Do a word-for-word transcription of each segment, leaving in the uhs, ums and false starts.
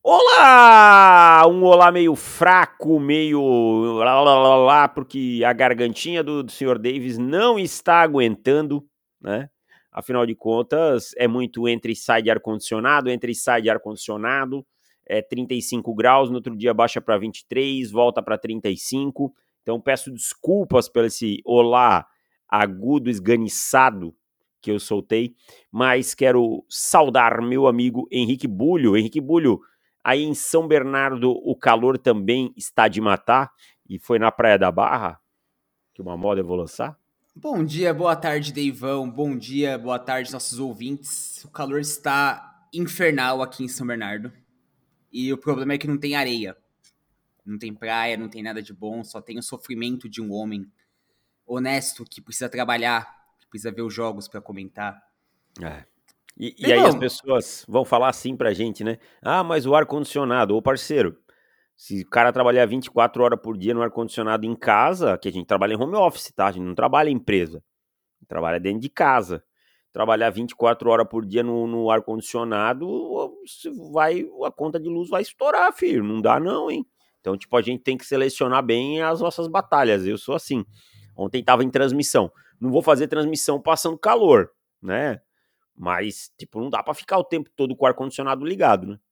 Olá! Um olá meio fraco, meio lá, lá, lá, lá, porque a gargantinha do, do senhor Davis não está aguentando, né? Afinal de contas, é muito entre e sai de ar-condicionado, entre e sai de ar-condicionado, é trinta e cinco graus, no outro dia baixa para vinte e três, volta para trinta e cinco. Então peço desculpas pelo esse olá agudo, esganiçado que eu soltei, mas quero saudar meu amigo Henrique Bulho. Henrique Bulho, aí em São Bernardo o calor também está de matar, e foi na Praia da Barra que uma moda eu vou lançar? Bom dia, boa tarde, Deivão. Bom dia, boa tarde, nossos ouvintes. O calor está infernal aqui em São Bernardo. E o problema é que não tem areia. Não tem praia, não tem nada de bom, só tem o sofrimento de um homem honesto que precisa trabalhar, que precisa ver os jogos para comentar. É. E, e aí as Deivão, pessoas vão falar assim pra gente, né? Ah, mas o ar-condicionado, ô parceiro, se o cara trabalhar vinte e quatro horas por dia no ar-condicionado em casa, que a gente trabalha em home office, tá? A gente não trabalha em empresa, trabalha dentro de casa. Trabalhar vinte e quatro horas por dia no, no ar-condicionado, vai, a conta de luz vai estourar, filho. Não dá não, hein? Então, tipo, a gente tem que selecionar bem as nossas batalhas. Eu sou assim. Ontem tava em transmissão. Não vou fazer transmissão passando calor, né? Mas, tipo, não dá pra ficar o tempo todo com o ar-condicionado ligado, né?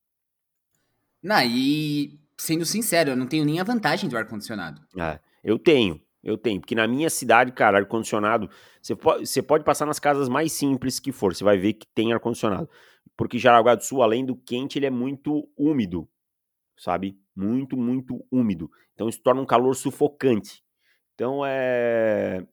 na e sendo sincero, eu não tenho nem a vantagem do ar-condicionado. É, eu tenho, eu tenho, porque na minha cidade, cara, ar-condicionado, você pode, você pode passar nas casas mais simples que for, você vai ver que tem ar-condicionado. Porque Jaraguá do Sul, além do quente, ele é muito úmido, sabe? Muito, muito úmido. Então isso torna um calor sufocante. Então é.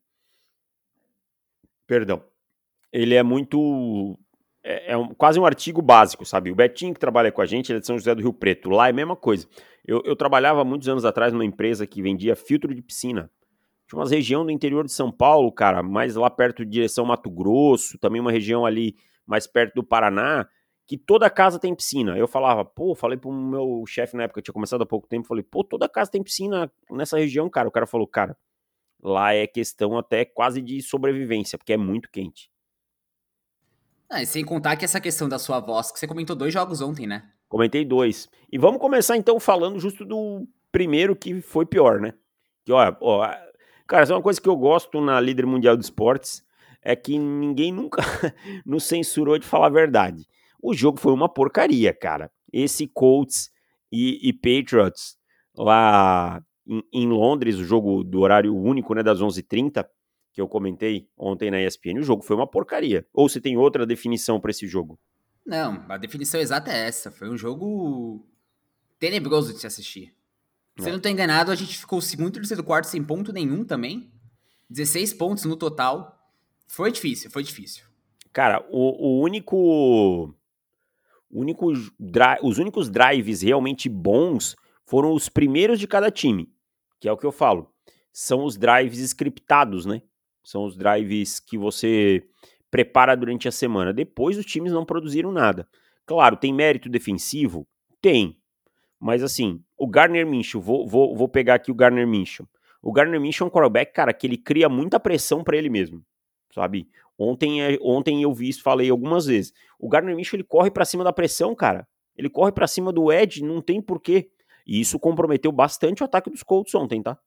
Perdão. Ele é muito. É, é um- quase um artigo básico, sabe? O Betinho que trabalha com a gente, ele é de São José do Rio Preto. Lá é a mesma coisa. Eu, eu trabalhava muitos anos atrás numa empresa que vendia filtro de piscina. Tinha umas região do interior de São Paulo, cara, mais lá perto de direção Mato Grosso, também uma região ali mais perto do Paraná, que toda casa tem piscina. Eu falava, pô, falei pro meu chefe na época, eu tinha começado há pouco tempo, falei, pô, toda casa tem piscina nessa região, cara. O cara falou, cara, lá é questão até quase de sobrevivência, porque é muito quente. Ah, e sem contar que essa questão da sua voz, que você comentou dois jogos ontem, né? Comentei dois. E vamos começar então falando justo do primeiro que foi pior, né? Que, ó, ó, cara, isso é uma coisa que eu gosto na líder mundial de esportes, é que ninguém nunca nos censurou de falar a verdade. O jogo foi uma porcaria, cara. Esse Colts e, e Patriots lá em, em Londres, o jogo do horário único, né, das onze e trinta, que eu comentei ontem na E S P N, o jogo foi uma porcaria. Ou você tem outra definição para esse jogo? Não, a definição exata é essa. Foi um jogo tenebroso de se assistir. Se eu não tô enganado, a gente ficou o segundo e terceiro quarto sem ponto nenhum também. dezesseis pontos no total. Foi difícil, foi difícil. Cara, o, o único. O único dri- os únicos drives realmente bons foram os primeiros de cada time, que é o que eu falo. São os drives scriptados, né? São os drives que você prepara durante a semana. Depois os times não produziram nada. Claro, tem mérito defensivo? Tem. Mas assim, o Gardner Minshew, vou, vou, vou pegar aqui o Gardner Minshew. O Gardner Minshew é um quarterback, cara, que ele cria muita pressão para ele mesmo, sabe? Ontem, é, ontem eu vi isso, falei algumas vezes. O Gardner Minshew, ele corre para cima da pressão, cara. Ele corre para cima do Edge, não tem porquê. E isso comprometeu bastante o ataque dos Colts ontem, tá?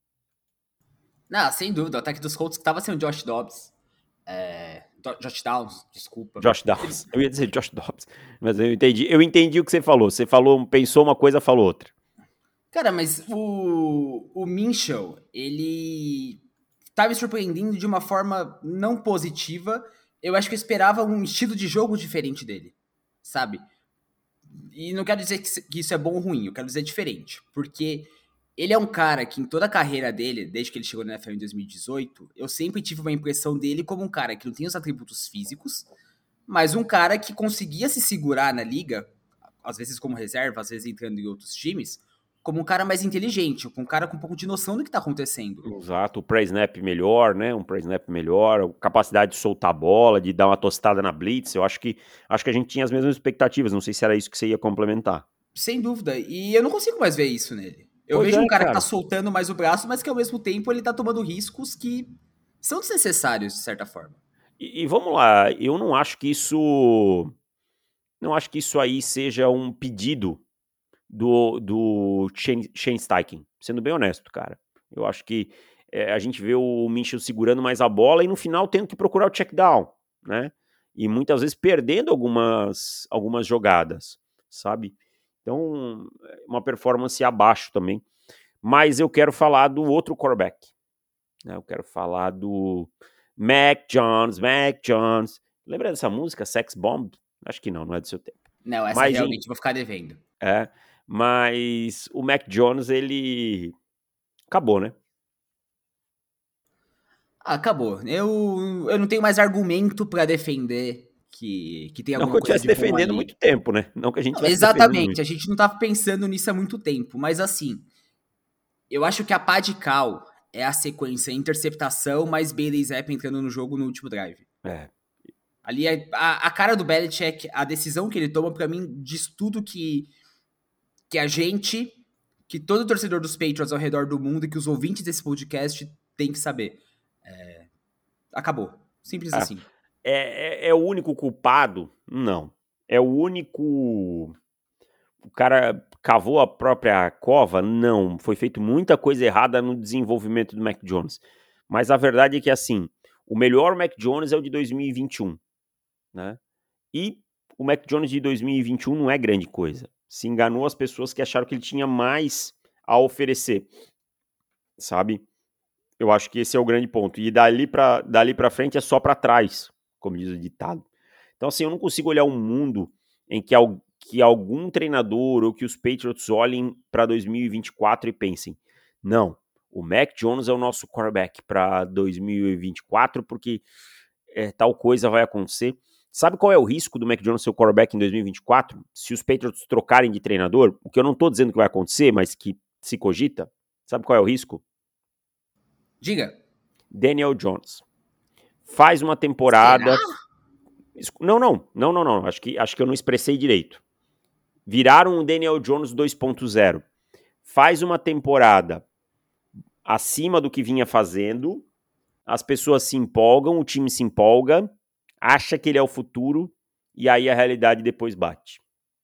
Não, sem dúvida. O ataque dos Colts que tava sem o Josh Dobbs. É, Do- Josh Downs, desculpa. Josh Ele- Dobbs. Eu ia dizer Josh Dobbs, mas eu entendi. Eu entendi o que você falou. Você falou, pensou uma coisa, falou outra. Cara, mas o, o Minchel, ele tá me surpreendendo de uma forma não positiva. Eu acho que eu esperava um estilo de jogo diferente dele, sabe? E não quero dizer que isso é bom ou ruim, eu quero dizer diferente. Porque ele é um cara que em toda a carreira dele, desde que ele chegou na N F L em dois mil e dezoito, eu sempre tive uma impressão dele como um cara que não tem os atributos físicos, mas um cara que conseguia se segurar na liga, às vezes como reserva, às vezes entrando em outros times, como um cara mais inteligente, com um cara com um pouco de noção do que tá acontecendo. Exato, o pre-snap melhor, né? Um pre-snap melhor, capacidade de soltar a bola, de dar uma tostada na blitz. Eu acho que acho que a gente tinha as mesmas expectativas. Não sei se era isso que você ia complementar. Sem dúvida. E eu não consigo mais ver isso nele. Eu Pois vejo um é, cara que tá cara. soltando mais o braço, mas que ao mesmo tempo ele tá tomando riscos que são desnecessários, de certa forma. E, e vamos lá, eu não acho que isso, não acho que isso aí seja um pedido, do, do Shane, Shane Steichen, sendo bem honesto, cara. Eu acho que é, a gente vê o Minshew segurando mais a bola e no final tendo que procurar o check down, né? E muitas vezes perdendo algumas, algumas jogadas, sabe? Então, uma performance abaixo também. Mas eu quero falar do outro quarterback, né? Eu quero falar do Mac Jones, Mac Jones. Lembra dessa música, Sex Bomb? Acho que não, não é do seu tempo. Não, essa Mas, realmente vou ficar devendo. É, mas o Mac Jones, ele acabou, né? Ah, acabou. Eu, eu não tenho mais argumento pra defender que, que tem Não que alguma eu coisa estivesse de bom defendendo há ali. muito tempo, né? Não que a gente Não, estivesse defendendo exatamente, muito. a gente não tava pensando nisso há muito tempo, mas assim, eu acho que a pá de cal é a sequência interceptação mais Bailey Zapp entrando no jogo no último drive. É, Ali, é- a, a cara do Belichick, a decisão que ele toma, pra mim, diz tudo que, que a gente, que todo torcedor dos Patriots ao redor do mundo e que os ouvintes desse podcast tem que saber. É, acabou. Simples é, assim. é, é o único culpado? Não. É o único... O cara cavou a própria cova? Não. Foi feito muita coisa errada no desenvolvimento do Mac Jones. Mas a verdade é que, assim, o melhor Mac Jones é o de dois mil e vinte e um, né? E o Mac Jones de dois mil e vinte e um não é grande coisa. Se enganou as pessoas que acharam que ele tinha mais a oferecer, sabe? Eu acho que esse é o grande ponto. E dali pra, dali pra frente é só pra trás, como diz o ditado. Então, assim, eu não consigo olhar um mundo em que, al- que algum treinador ou que os Patriots olhem pra dois mil e vinte e quatro e pensem, não, o Mac Jones é o nosso quarterback pra dois mil e vinte e quatro porque é, tal coisa vai acontecer. Sabe qual é o risco do Mac Jones ser o quarterback em dois mil e vinte e quatro? Se os Patriots trocarem de treinador, o que eu não tô dizendo que vai acontecer, mas que se cogita, sabe qual é o risco? Diga. Daniel Jones. Faz uma Será? temporada. Não, não, não, não, não. Acho que, acho que eu não expressei direito. Viraram o Daniel Jones dois ponto zero. Faz uma temporada acima do que vinha fazendo, as pessoas se empolgam, o time se empolga, acha que ele é o futuro, e aí a realidade depois bate.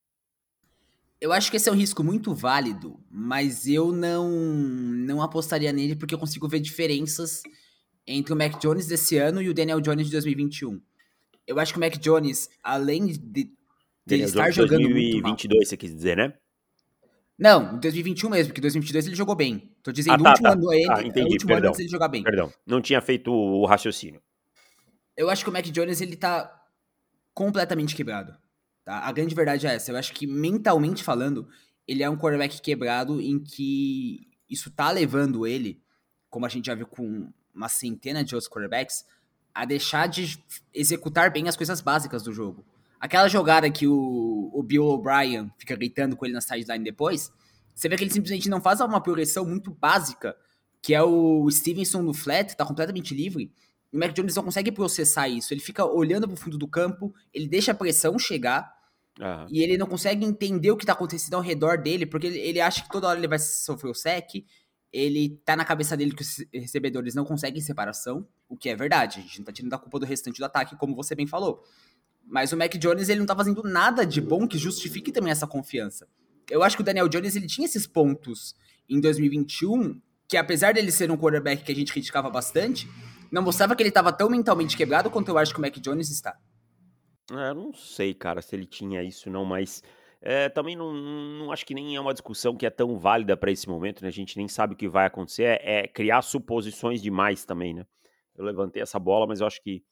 Eu acho que esse é um risco muito válido, mas eu não não apostaria nele porque eu consigo ver diferenças entre o Mac Jones desse ano e o Daniel Jones de dois mil e vinte e um. Eu acho que o Mac Jones, além de, de ele Daniel estar Jones jogando muito mal. dois mil e vinte e dois, você quis dizer, né? Não, dois mil e vinte e um mesmo, porque dois mil e vinte e dois ele jogou bem. Tô Ah, dizendo o tá, último tá. ano Ah, ele, é o entendi, último ano antes perdão. dele jogar bem. Perdão, não tinha feito o raciocínio. Eu acho que o Mac Jones ele tá completamente quebrado. Tá? A grande verdade é essa. Eu acho que mentalmente falando, ele é um quarterback quebrado em que isso tá levando ele, como a gente já viu com uma centena de outros quarterbacks, a deixar de executar bem as coisas básicas do jogo. Aquela jogada que o, o Bill O'Brien fica gritando com ele na sideline depois, você vê que ele simplesmente não faz uma progressão muito básica, que é o Stevenson no flat, tá completamente livre, e o Mac Jones não consegue processar isso. Ele fica olhando pro fundo do campo, ele deixa a pressão chegar, Aham. e ele não consegue entender o que tá acontecendo ao redor dele, porque ele, ele acha que toda hora ele vai sofrer o sec, ele tá na cabeça dele que os recebedores não conseguem separação, o que é verdade, a gente não tá tirando a culpa do restante do ataque, como você bem falou. Mas o Mac Jones, ele não tá fazendo nada de bom que justifique também essa confiança. Eu acho que o Daniel Jones, ele tinha esses pontos em dois mil e vinte e um, que apesar dele ser um quarterback que a gente criticava bastante, não mostrava que ele tava tão mentalmente quebrado quanto eu acho que o Mac Jones está. É, eu não sei, cara, se ele tinha isso não, mas é, também não, não acho que nem é uma discussão que é tão válida para esse momento, né? A gente nem sabe o que vai acontecer, é, é criar suposições demais também, né? Eu levantei essa bola, mas eu acho que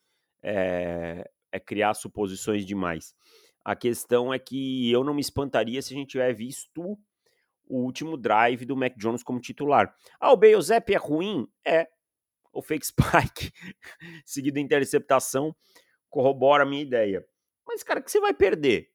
é, é criar suposições demais. A questão é que eu não me espantaria se a gente tiver visto o último drive do Mac Jones como titular. Ah, o Belichick é ruim? É. O fake spike, seguido da interceptação, corrobora a minha ideia. Mas, cara, que você vai perder?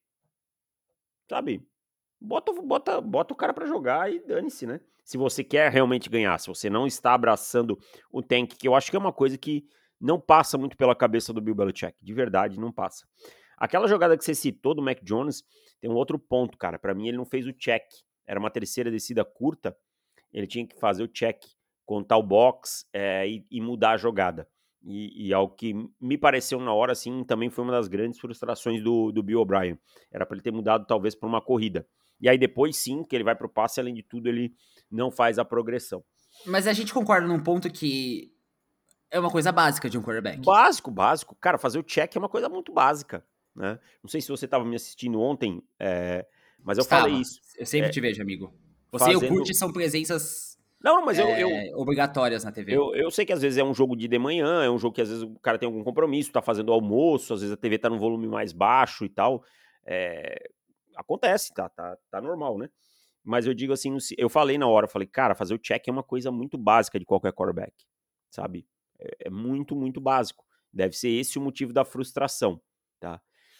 Sabe? Bota, bota, bota o cara pra jogar e dane-se, né? Se você quer realmente ganhar, se você não está abraçando o tank, que eu acho que é uma coisa que não passa muito pela cabeça do Bill Belichick. De verdade, não passa. Aquela jogada que você citou do Mac Jones tem um outro ponto, cara. Pra mim, ele não fez o check. Era uma terceira descida curta. Ele tinha que fazer o check, contar o box é, e, e mudar a jogada. E, e ao que me pareceu na hora, assim, também foi uma das grandes frustrações do, do Bill O'Brien. Era para ele ter mudado, talvez, para uma corrida. E aí depois, sim, que ele vai pro passe, além de tudo, ele não faz a progressão. Mas a gente concorda num ponto que é uma coisa básica de um quarterback. Básico, básico. Cara, fazer o check é uma coisa muito básica, né? Não sei se você estava me assistindo ontem, é, mas eu falei Estava. isso. Eu sempre É, te vejo, amigo. Você e o fazendo... Curtis são presenças Não, mas eu, eu, é, obrigatórias na T V. Eu, eu sei que às vezes é um jogo de de manhã, é um jogo que às vezes o cara tem algum compromisso, tá fazendo almoço, às vezes a T V tá num volume mais baixo e tal. É, acontece, tá, tá, tá normal, né? Mas eu digo assim, eu falei na hora, eu falei, cara, fazer o check é uma coisa muito básica de qualquer quarterback, sabe? É, é muito, muito básico. Deve ser esse o motivo da frustração, tá?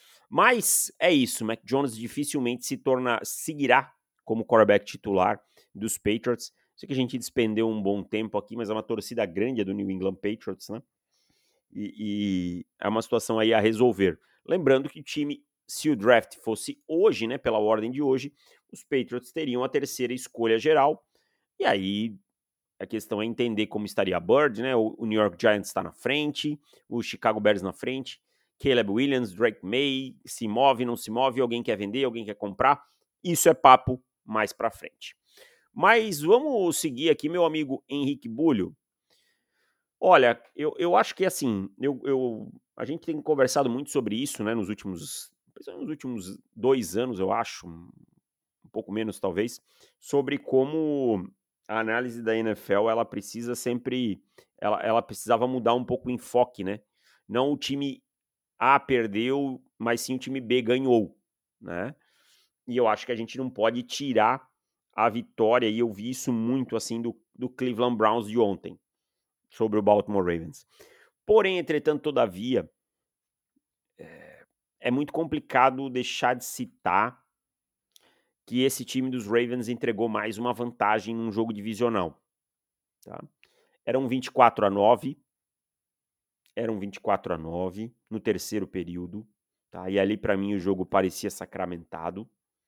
Mas é isso, Mac Jones dificilmente se torna, seguirá como quarterback titular dos Patriots. Sei que a gente despendeu um bom tempo aqui, mas é uma torcida grande do New England Patriots, né? E, e é uma situação aí a resolver. Lembrando que o time, se o draft fosse hoje, né, pela ordem de hoje, os Patriots teriam a terceira escolha geral. E aí a questão é entender como estaria a Bird, né? O, o New York Giants está na frente, o Chicago Bears na frente, Caleb Williams, Drake May, se move, não se move, alguém quer vender, alguém quer comprar. Isso é papo mais para frente. Mas vamos seguir aqui, meu amigo Henrique Bulho. Olha, eu, eu acho que assim, eu, eu, a gente tem conversado muito sobre isso, né, nos últimos, nos últimos dois anos, eu acho, um pouco menos talvez, sobre como a análise da N F L, ela precisa sempre, ela, ela precisava mudar um pouco o enfoque, né? Não o time A perdeu, mas sim o time B ganhou, né? E eu acho que a gente não pode tirar a vitória, e eu vi isso muito assim do, do Cleveland Browns de ontem, sobre o Baltimore Ravens. Porém, entretanto, todavia, é, é muito complicado deixar de citar que esse time dos Ravens entregou mais uma vantagem num jogo divisional. Tá? Eram vinte e quatro a nove, eram vinte e quatro a nove no terceiro período, tá? E ali para mim o jogo parecia sacramentado,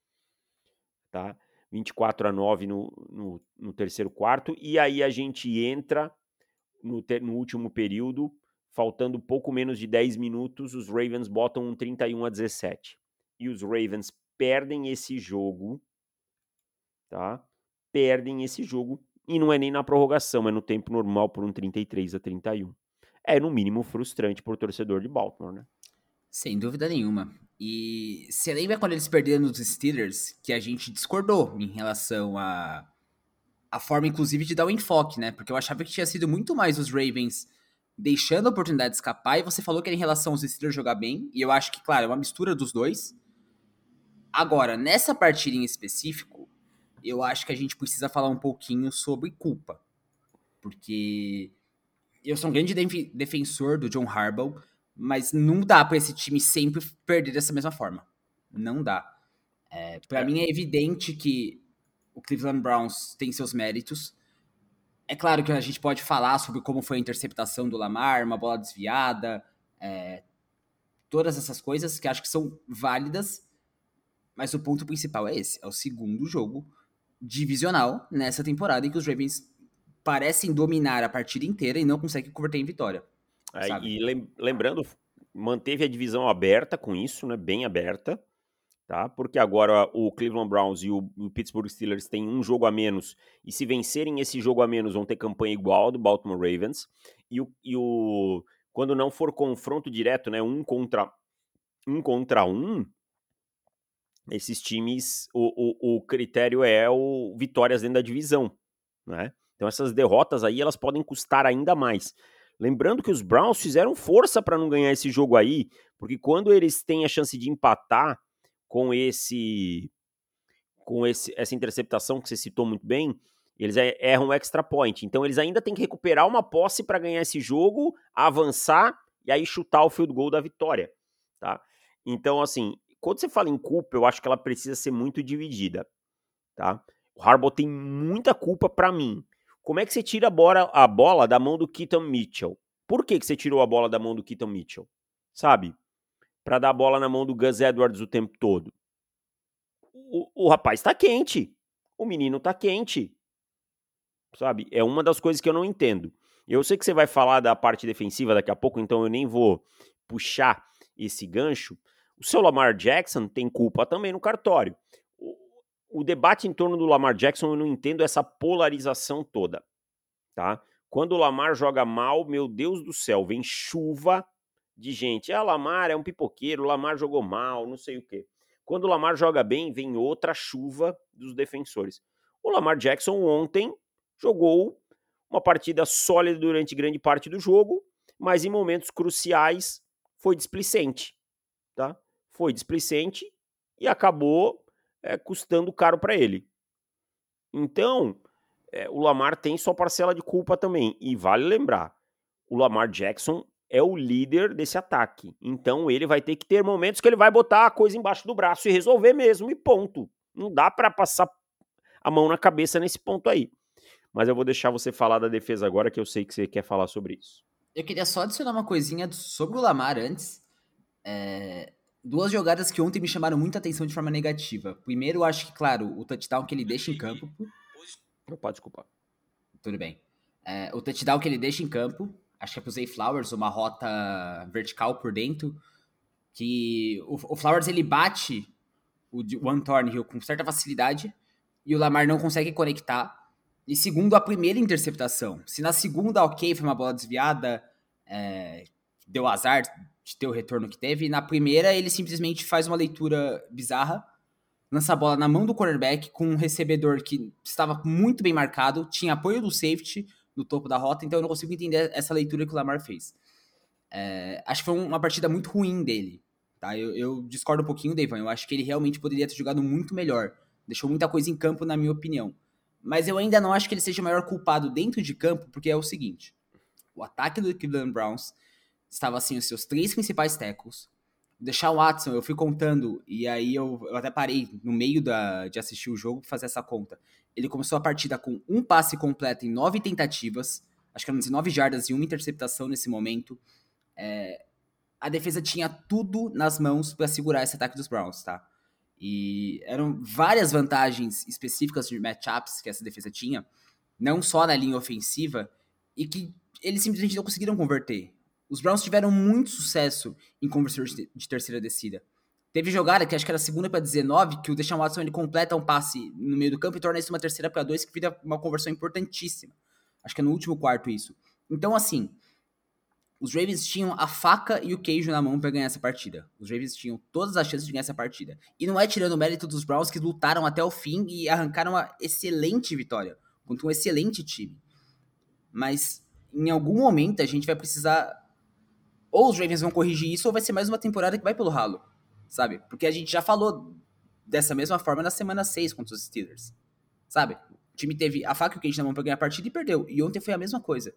tá? vinte e quatro a nove no, no, no terceiro quarto, e aí a gente entra no, ter, no último período, faltando pouco menos de dez minutos, os Ravens botam um trinta e um a dezessete. E os Ravens perdem esse jogo, tá? Perdem esse jogo, e não é nem na prorrogação, é no tempo normal por um trinta e três a trinta e um. É, no mínimo, frustrante pro torcedor de Baltimore, né? Sem dúvida nenhuma. E você lembra quando eles perderam nos Steelers, que a gente discordou em relação a a forma, inclusive, de dar o enfoque, né? Porque eu achava que tinha sido muito mais os Ravens deixando a oportunidade de escapar, e você falou que era em relação aos Steelers jogar bem, e eu acho que, claro, é uma mistura dos dois. Agora, nessa partida em específico, eu acho que a gente precisa falar um pouquinho sobre culpa. Porque eu sou um grande def- defensor do John Harbaugh, mas não dá pra esse time sempre perder dessa mesma forma. Não dá. É, para É, mim é evidente que o Cleveland Browns tem seus méritos. É claro que a gente pode falar sobre como foi a interceptação do Lamar, uma bola desviada, é, todas essas coisas que acho que são válidas, mas o ponto principal é esse: é o segundo jogo divisional nessa temporada em que os Ravens parecem dominar a partida inteira e não conseguem converter em vitória, é, sabe? e lem- lembrando, manteve a divisão aberta com isso, né? Bem aberta. Tá? Porque agora o Cleveland Browns e o, o Pittsburgh Steelers têm um jogo a menos, e se vencerem esse jogo a menos, vão ter campanha igual ao do Baltimore Ravens, e o, e o quando não for confronto direto, né, um contra um, contra um esses times, o, o, o critério é o vitórias dentro da divisão, né? Então essas derrotas aí, elas podem custar ainda mais. Lembrando que os Browns fizeram força para não ganhar esse jogo aí, porque quando eles têm a chance de empatar com esse com esse, essa interceptação que você citou muito bem, eles erram o extra point. Então eles ainda têm que recuperar uma posse para ganhar esse jogo, avançar e aí chutar o field goal da vitória, tá? Então, assim, quando você fala em culpa, eu acho que ela precisa ser muito dividida, tá? O Harbaugh tem muita culpa para mim. Como é que você tira a bola, a bola da mão do Keaton Mitchell? Por que, que você tirou a bola da mão do Keaton Mitchell? Sabe? Para dar a bola na mão do Gus Edwards o tempo todo. O, o rapaz tá quente. O menino tá quente. Sabe? É uma das coisas que eu não entendo. Eu sei que você vai falar da parte defensiva daqui a pouco, então eu nem vou puxar esse gancho. O seu Lamar Jackson tem culpa também no cartório. O, o debate em torno do Lamar Jackson, eu não entendo essa polarização toda, tá? Quando o Lamar joga mal, meu Deus do céu, vem chuva de gente. Ah, Lamar é um pipoqueiro, o Lamar jogou mal, não sei o quê. Quando o Lamar joga bem, vem outra chuva dos defensores. O Lamar Jackson ontem jogou uma partida sólida durante grande parte do jogo, mas em momentos cruciais foi displicente, tá? Foi displicente e acabou é, custando caro para ele. Então, é, o Lamar tem sua parcela de culpa também. E vale lembrar, o Lamar Jackson é o líder desse ataque. Então, ele vai ter que ter momentos que ele vai botar a coisa embaixo do braço e resolver mesmo, e ponto. Não dá para passar a mão na cabeça nesse ponto aí. Mas eu vou deixar você falar da defesa agora, que eu sei que você quer falar sobre isso. Eu queria só adicionar uma coisinha sobre o Lamar antes. É, duas jogadas que ontem me chamaram muita atenção de forma negativa. Primeiro, eu acho que, claro, o touchdown que ele deixa em campo. Opa, desculpa. Tudo bem. É, o touchdown que ele deixa em campo, acho que é pro Zay Flowers, uma rota vertical por dentro, que o, o Flowers ele bate o One Thornhill com certa facilidade e o Lamar não consegue conectar. E segundo, a primeira interceptação. Se na segunda, ok, foi uma bola desviada, é, deu azar de ter o retorno que teve, na primeira ele simplesmente faz uma leitura bizarra, lança a bola na mão do quarterback com um recebedor que estava muito bem marcado, tinha apoio do safety no topo da rota, então eu não consigo entender essa leitura que o Lamar fez. É, acho que foi uma partida muito ruim dele. Tá? Eu, eu discordo um pouquinho, Devan. Eu acho que ele realmente poderia ter jogado muito melhor. Deixou muita coisa em campo, na minha opinião. Mas eu ainda não acho que ele seja o maior culpado dentro de campo, porque é o seguinte. O ataque do Cleveland Browns estava assim, os seus três principais tackles. O Deshaun Watson, eu fui contando, e aí eu, eu até parei no meio da, de assistir o jogo para fazer essa conta. Ele começou a partida com um passe completo em nove tentativas, acho que eram dezenove jardas e uma interceptação nesse momento. É, a defesa tinha tudo nas mãos para segurar esse ataque dos Browns, tá? E eram várias vantagens específicas de matchups que essa defesa tinha, não só na linha ofensiva, e que eles simplesmente não conseguiram converter. Os Browns tiveram muito sucesso em conversões de terceira descida. Teve jogada que acho que era segunda para dezenove, que o Deshaun Watson ele completa um passe no meio do campo e torna isso uma terceira para dois, que vira uma conversão importantíssima. Acho que é no último quarto isso. Então, assim, os Ravens tinham a faca e o queijo na mão para ganhar essa partida. Os Ravens tinham todas as chances de ganhar essa partida. E não é tirando o mérito dos Browns, que lutaram até o fim e arrancaram uma excelente vitória contra um excelente time. Mas em algum momento a gente vai precisar... Ou os Ravens vão corrigir isso, ou vai ser mais uma temporada que vai pelo ralo, sabe? Porque a gente já falou dessa mesma forma na semana seis contra os Steelers, sabe? O time teve a faca e o queijo na mão para ganhar a partida e perdeu. E ontem foi a mesma coisa.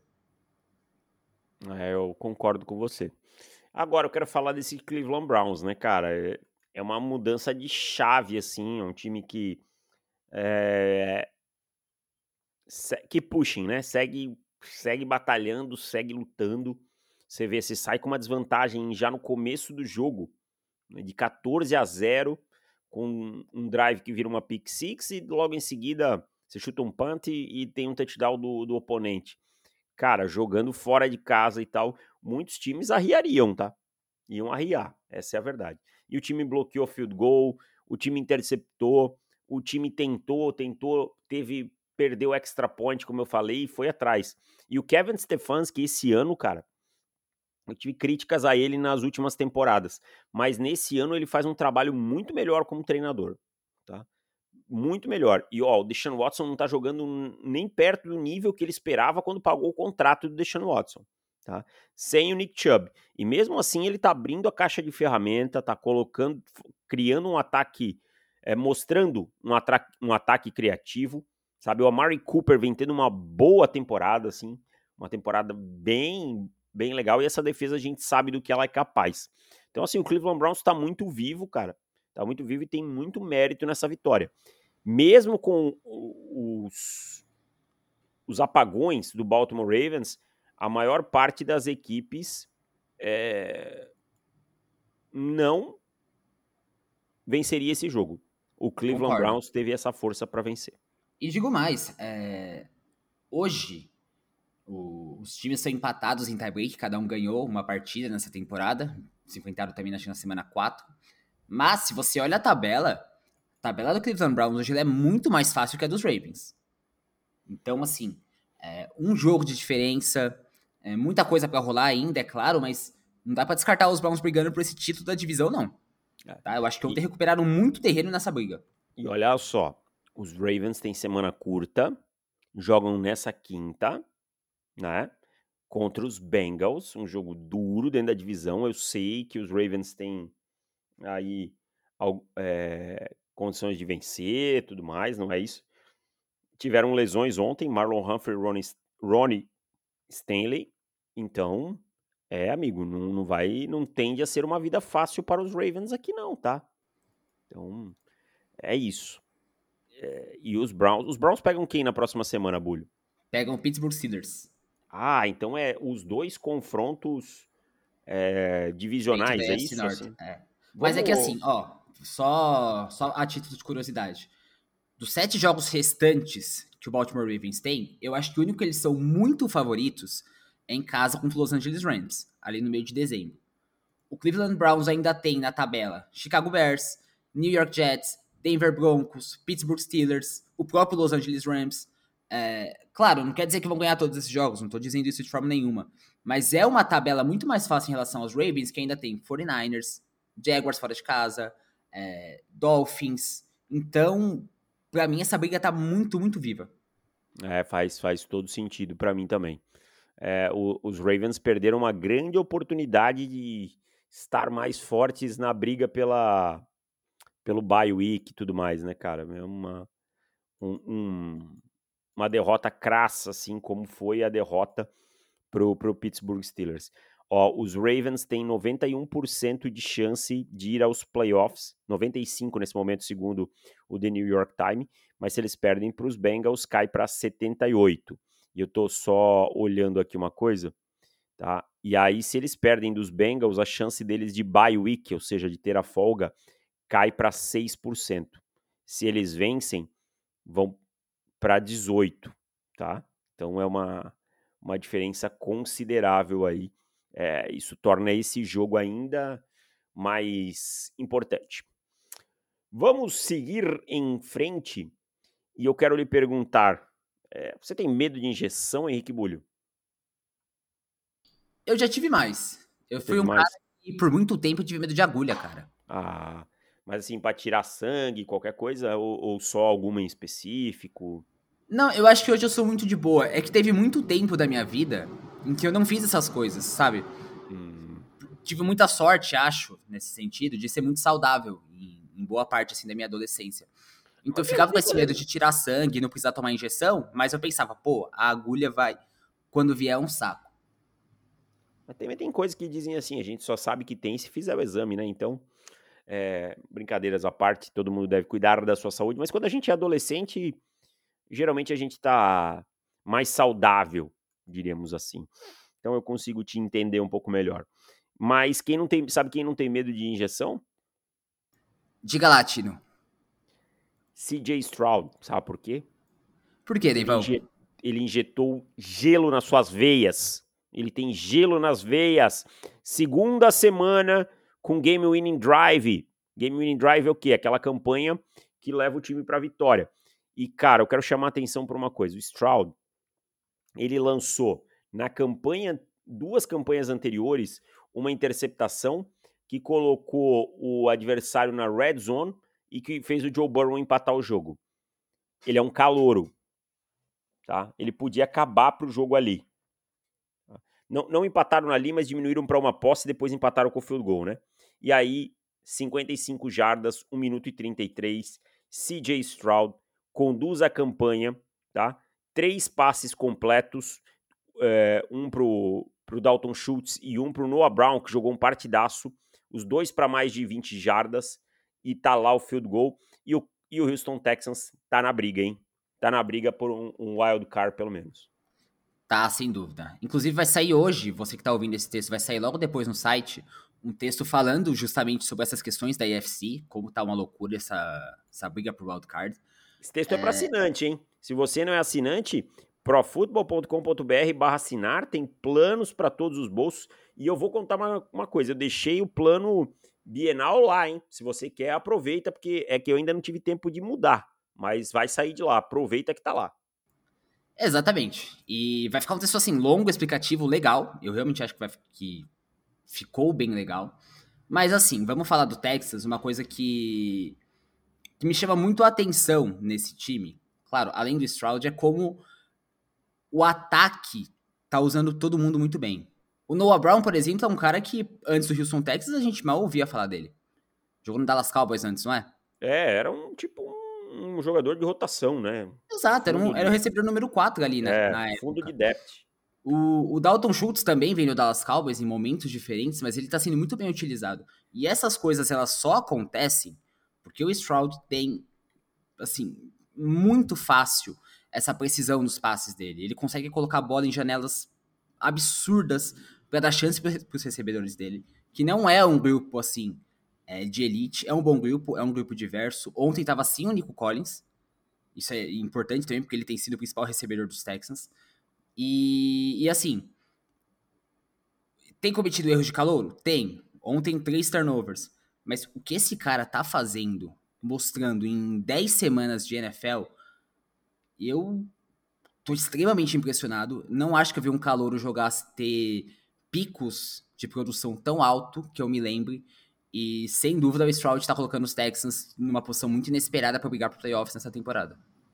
É, eu concordo com você. Agora eu quero falar desse Cleveland Browns, né, cara? É, é uma mudança de chave, assim, é um time que é, que puxem, né? Segue, segue batalhando, segue lutando. Você vê, você sai com uma desvantagem já no começo do jogo, né, de quatorze a zero, com um drive que vira uma pick six e logo em seguida você chuta um punt e, e tem um touchdown do, do oponente. Cara, jogando fora de casa e tal, muitos times arriariam, tá? Iam arriar, essa é a verdade. E o time bloqueou field goal, o time interceptou, o time tentou, tentou, teve, perdeu extra point, como eu falei, e foi atrás. E o Kevin Stefanski, esse ano, cara, eu tive críticas a ele nas últimas temporadas, mas nesse ano ele faz um trabalho muito melhor como treinador, tá? Muito melhor. E ó, o Deshaun Watson não tá jogando nem perto do nível que ele esperava quando pagou o contrato do Deshaun Watson, tá? Sem o Nick Chubb. E mesmo assim ele tá abrindo a caixa de ferramenta, tá colocando, criando um ataque, é, mostrando um, atra- um ataque criativo, sabe? O Amari Cooper vem tendo uma boa temporada, assim, uma temporada bem bem legal, e essa defesa a gente sabe do que ela é capaz. Então, assim, o Cleveland Browns tá muito vivo, cara. Tá muito vivo e tem muito mérito nessa vitória. Mesmo com os, os apagões do Baltimore Ravens, a maior parte das equipes é, não venceria esse jogo. O Cleveland Concordo. Browns teve essa força para vencer. E digo mais, é... hoje O, os times são empatados em tie-break, cada um ganhou uma partida nessa temporada. Se enfrentaram também na semana quatro. Mas, se você olha a tabela, a tabela do Cleveland Browns hoje é muito mais fácil que a dos Ravens. Então, assim, é, um jogo de diferença, é, muita coisa pra rolar ainda, é claro, mas não dá pra descartar os Browns brigando por esse título da divisão, não. Tá? Eu acho que ontem E, recuperaram muito terreno nessa briga. e olha só, os Ravens têm semana curta, jogam nessa quinta, né? Contra os Bengals, um jogo duro dentro da divisão. Eu sei que os Ravens têm aí é, condições de vencer, tudo mais, não é isso? Tiveram lesões ontem, Marlon Humphrey e Ronnie, Ronnie Stanley. Então, é, amigo, não, não vai, não tende a ser uma vida fácil para os Ravens aqui não, tá? Então, é isso. É, e os Browns, os Browns pegam quem na próxima semana, Bulho? Pegam o Pittsburgh Steelers. Ah, então é os dois confrontos é, Dentro da divisionais, é A F C isso? Norte. Assim? É. Mas é que Vamos... assim, ó, só, só a título de curiosidade. Dos sete jogos restantes que o Baltimore Ravens tem, eu acho que o único que eles são muito favoritos é em casa contra o Los Angeles Rams, ali no meio de dezembro. O Cleveland Browns ainda tem na tabela Chicago Bears, New York Jets, Denver Broncos, Pittsburgh Steelers, o próprio Los Angeles Rams. É, claro, não quer dizer que vão ganhar todos esses jogos, não estou dizendo isso de forma nenhuma. Mas é uma tabela muito mais fácil em relação aos Ravens, que ainda tem forty-niners, Jaguars fora de casa, é, Dolphins. Então, pra mim, essa briga tá muito, muito viva. É, faz, faz todo sentido pra mim também. É, o, os Ravens perderam uma grande oportunidade de estar mais fortes na briga pela, pelo bye week e tudo mais, né, cara? É uma, um, um, uma derrota crassa, assim como foi a derrota pro, pro Pittsburgh Steelers. Ó, os Ravens têm noventa e um por cento de chance de ir aos playoffs, noventa e cinco por cento nesse momento, segundo o The New York Times, mas se eles perdem para os Bengals, cai para setenta e oito por cento. E eu tô só olhando aqui uma coisa, tá? E aí, se eles perdem dos Bengals, a chance deles de bye week, ou seja, de ter a folga, cai para seis por cento. Se eles vencem, vão para dezoito por cento, tá? Então é uma, uma diferença considerável aí. É, isso torna esse jogo ainda mais importante. Vamos seguir em frente e eu quero lhe perguntar, é, você tem medo de injeção, Henrique Bulho? Eu já tive mais. Eu fui Teve um cara mais? que por muito tempo tive medo de agulha, cara. Ah, mas assim, para tirar sangue, qualquer coisa, ou, ou só alguma em específico? Não, eu acho que hoje eu sou muito de boa. É que teve muito tempo da minha vida em que eu não fiz essas coisas, sabe? Hum, Tive muita sorte, acho, nesse sentido, de ser muito saudável em, em boa parte assim da minha adolescência. Então mas eu tem, ficava com tem esse medo coisa. de tirar sangue, não precisar tomar injeção, mas eu pensava, pô, a agulha vai quando vier um saco. Mas tem, tem coisas que dizem assim, a gente só sabe que tem se fizer o exame, né? Então, é, brincadeiras à parte, todo mundo deve cuidar da sua saúde, mas quando a gente é adolescente, geralmente a gente tá mais saudável, diríamos assim. Então eu consigo te entender um pouco melhor. Mas quem não tem, sabe quem não tem medo de injeção? Diga lá, Tino. C J Stroud, sabe por quê? Por quê, Ele, Deivão? inje, ele injetou gelo nas suas veias. Ele tem gelo nas veias. Segunda semana com Game Winning Drive. Game Winning Drive é o quê? Aquela campanha que leva o time para a vitória. E, cara, eu quero chamar a atenção para uma coisa. O Stroud, ele lançou na campanha, duas campanhas anteriores, uma interceptação que colocou o adversário na red zone e que fez o Joe Burrow empatar o jogo. Ele é um calouro, tá? Ele podia acabar pro jogo ali. Não, não empataram ali, mas diminuíram para uma posse e depois empataram com o field goal, né? E aí, cinquenta e cinco jardas, um minuto e trinta e três. C J Stroud conduz a campanha, tá? Três passes completos, é, um pro, pro Dalton Schultz e um pro Noah Brown, que jogou um partidaço, os dois para mais de vinte jardas, e tá lá o field goal. E o, e o Houston Texans tá na briga, hein? Tá na briga por um, um wild card, pelo menos. Tá, sem dúvida. Inclusive vai sair hoje, você que tá ouvindo esse texto, vai sair logo depois no site, um texto falando justamente sobre essas questões da A F C, como tá uma loucura essa, essa briga pro wildcard. Esse texto é, é para assinante, hein? Se você não é assinante, profutbol ponto com ponto br barra assinar, tem planos para todos os bolsos. E eu vou contar uma, uma coisa, eu deixei o plano bienal lá, hein? Se você quer, aproveita, porque é que eu ainda não tive tempo de mudar, mas vai sair de lá, aproveita que tá lá. Exatamente. E vai ficar um texto assim, longo, explicativo, legal. Eu realmente acho que, vai, que ficou bem legal. Mas assim, vamos falar do Texas, uma coisa que, que me chama muito a atenção nesse time. Claro, além do Stroud, é como o ataque tá usando todo mundo muito bem. O Noah Brown, por exemplo, é um cara que antes do Houston Texas a gente mal ouvia falar dele. Jogou no Dallas Cowboys antes, não é? É, era um tipo um, um jogador de rotação, né? Exato, era, um, Fundo era o de, recebedor número quatro ali, né, é, na fundo de época. depth. O, o Dalton Schultz também vem no Dallas Cowboys em momentos diferentes, mas ele tá sendo muito bem utilizado. E essas coisas, elas só acontecem porque o Stroud tem, assim, muito fácil essa precisão nos passes dele. Ele consegue colocar a bola em janelas absurdas para dar chance para os recebedores dele, que não é um grupo, assim, é, de elite, é um bom grupo, é um grupo diverso. Ontem tava sim o Nico Collins, isso é importante também, porque ele tem sido o principal recebedor dos Texans. E, e assim, tem cometido erros de calouro? Tem. Ontem, três turnovers. Mas o que esse cara tá fazendo, mostrando em dez semanas de N F L, eu tô extremamente impressionado. Não acho que eu vi um calouro jogar ter picos de produção tão alto que eu me lembre. E sem dúvida o Stroud tá colocando os Texans numa posição muito inesperada para brigar pro playoffs nessa temporada.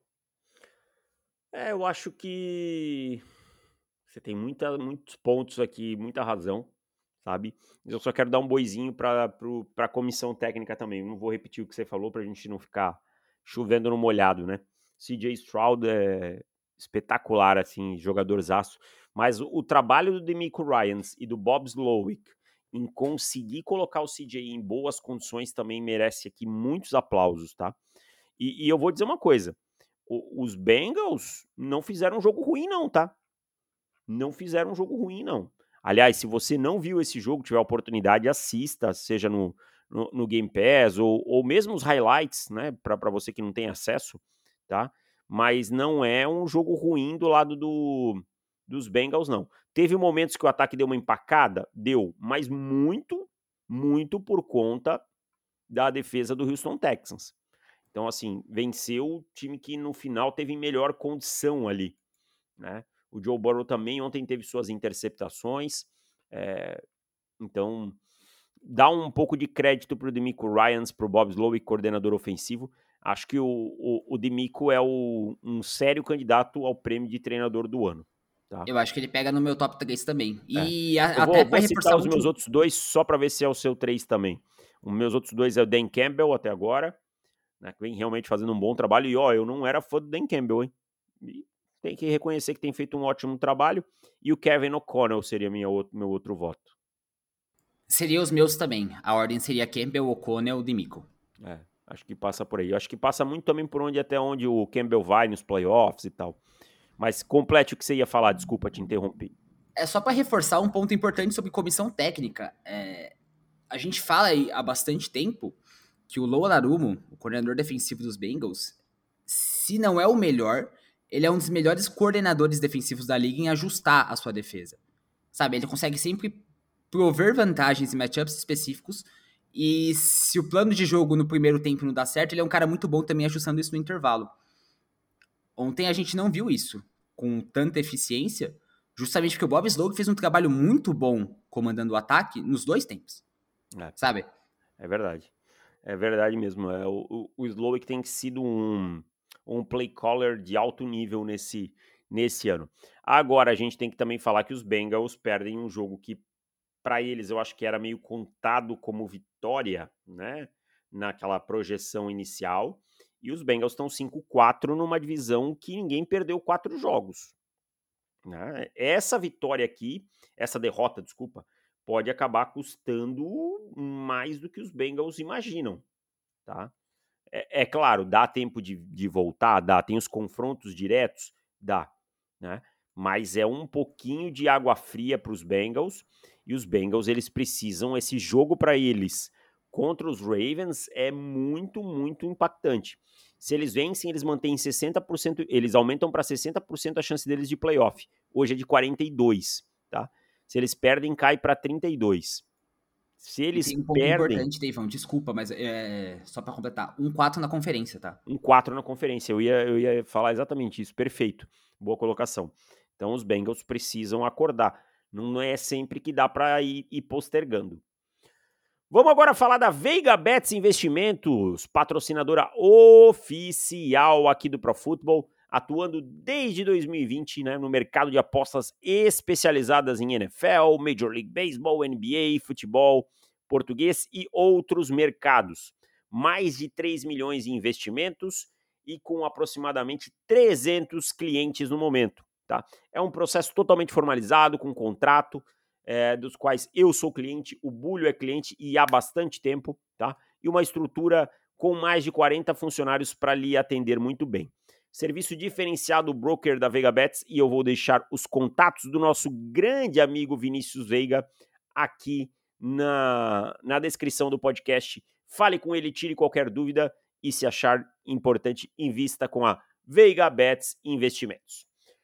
É, eu acho que você tem muita, muitos pontos aqui, muita razão, sabe? Eu só quero dar um boizinho para a comissão técnica também. Eu não vou repetir o que você falou para a gente não ficar chovendo no molhado, né? C J Stroud é espetacular, assim, jogadorzaço. Mas o, o trabalho do DeMeco Ryans e do Bob Slowick em conseguir colocar o C J em boas condições também merece aqui muitos aplausos, tá? E, e eu vou dizer uma coisa, o, os Bengals não fizeram um jogo ruim não, tá? Não fizeram um jogo ruim não. Aliás, se você não viu esse jogo, tiver a oportunidade, assista, seja no, no, no Game Pass ou, ou mesmo os highlights, né, para você que não tem acesso, tá? Mas não é um jogo ruim do lado do, dos Bengals, não. Teve momentos que o ataque deu uma empacada? Deu, mas muito, muito por conta da defesa do Houston Texans. Então, assim, venceu o time que no final teve melhor condição ali, né? O Joe Burrow também ontem teve suas interceptações, é, então dá um pouco de crédito para o DeMeco Ryans, para o Bob Slowick, coordenador ofensivo. Acho que o, o, o DeMeco é o, um sério candidato ao prêmio de treinador do ano. Tá? Eu acho que ele pega no meu top três também. É. E a, Eu até vou, para vou citar reforçar os meus muito. outros dois só para ver se é o seu três também. Os meus outros dois é o Dan Campbell até agora, né, que vem realmente fazendo um bom trabalho. E ó, eu não era fã do Dan Campbell, hein? E tem que reconhecer que tem feito um ótimo trabalho. E o Kevin O'Connell seria minha outro, meu outro voto. Seria os meus também. A ordem seria Campbell, O'Connell, DeMeco. É, acho que passa por aí. Eu acho que passa muito também por onde até onde o Campbell vai nos playoffs e tal. Mas complete o que você ia falar, desculpa te interromper. É só para reforçar um ponto importante sobre comissão técnica. É, a gente fala aí há bastante tempo que o Loa Larumo, o coordenador defensivo dos Bengals, se não é o melhor, ele é um dos melhores coordenadores defensivos da liga em ajustar a sua defesa. Sabe, ele consegue sempre prover vantagens em matchups específicos, e se o plano de jogo no primeiro tempo não dá certo, ele é um cara muito bom também ajustando isso no intervalo. Ontem a gente não viu isso com tanta eficiência, justamente porque o Bob Slowick fez um trabalho muito bom comandando o ataque nos dois tempos. É, sabe? É verdade. É verdade mesmo. É, o, o, o Slowick tem sido um, um play caller de alto nível nesse, nesse ano. Agora, a gente tem que também falar que os Bengals perdem um jogo que, para eles, eu acho que era meio contado como vitória, né? Naquela projeção inicial. E os Bengals estão cinco quatro numa divisão que ninguém perdeu quatro jogos. Né? Essa vitória aqui, essa derrota, desculpa, pode acabar custando mais do que os Bengals imaginam, tá? É, é claro, dá tempo de, de voltar, dá, tem os confrontos diretos, dá, né? Mas é um pouquinho de água fria para os Bengals, e os Bengals, eles precisam, esse jogo para eles contra os Ravens é muito, muito impactante. Se eles vencem, eles mantêm sessenta por cento, eles aumentam para sessenta por cento a chance deles de playoff. Hoje é de quarenta e dois, tá? Se eles perdem, cai para trinta e dois. Se E eles tem um ponto perdem... importante, Deivão, desculpa, mas é, só pra completar, um quatro na conferência, tá? Um quatro na conferência, eu ia, eu ia falar exatamente isso, perfeito, boa colocação. Então os Bengals precisam acordar, não é sempre que dá para ir, ir postergando. Vamos agora falar da Veiga Bets Investimentos, patrocinadora oficial aqui do Pro Football, atuando desde dois mil e vinte, né, no mercado de apostas especializadas em N F L, Major League Baseball, N B A, futebol português e outros mercados. Mais de três milhões em investimentos e com aproximadamente trezentos clientes no momento. Tá? É um processo totalmente formalizado, com contrato, É, dos quais eu sou cliente, o Bulho é cliente e há bastante tempo, tá? E uma estrutura com mais de quarenta funcionários para lhe atender muito bem. Serviço diferenciado broker da Veiga Bets, e eu vou deixar os contatos do nosso grande amigo Vinícius Veiga aqui na, na descrição do podcast. Fale com ele, tire qualquer dúvida e, se achar importante, invista com a Veiga Bets Investimentos.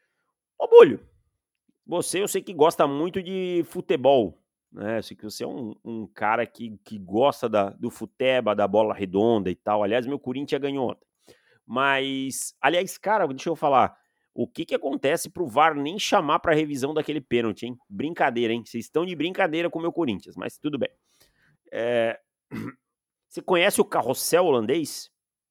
Ô Bulho, você, eu sei que gosta muito de futebol, né? Eu sei que você é um, um cara que, que gosta da, do futeba, da bola redonda e tal. Aliás, meu Corinthians ganhou ontem. Mas, aliás, cara, deixa eu falar. O que que acontece pro V A R nem chamar pra revisão daquele pênalti, hein? Brincadeira, hein? Vocês estão de brincadeira com o meu Corinthians, mas tudo bem. É... Você conhece o carrossel holandês?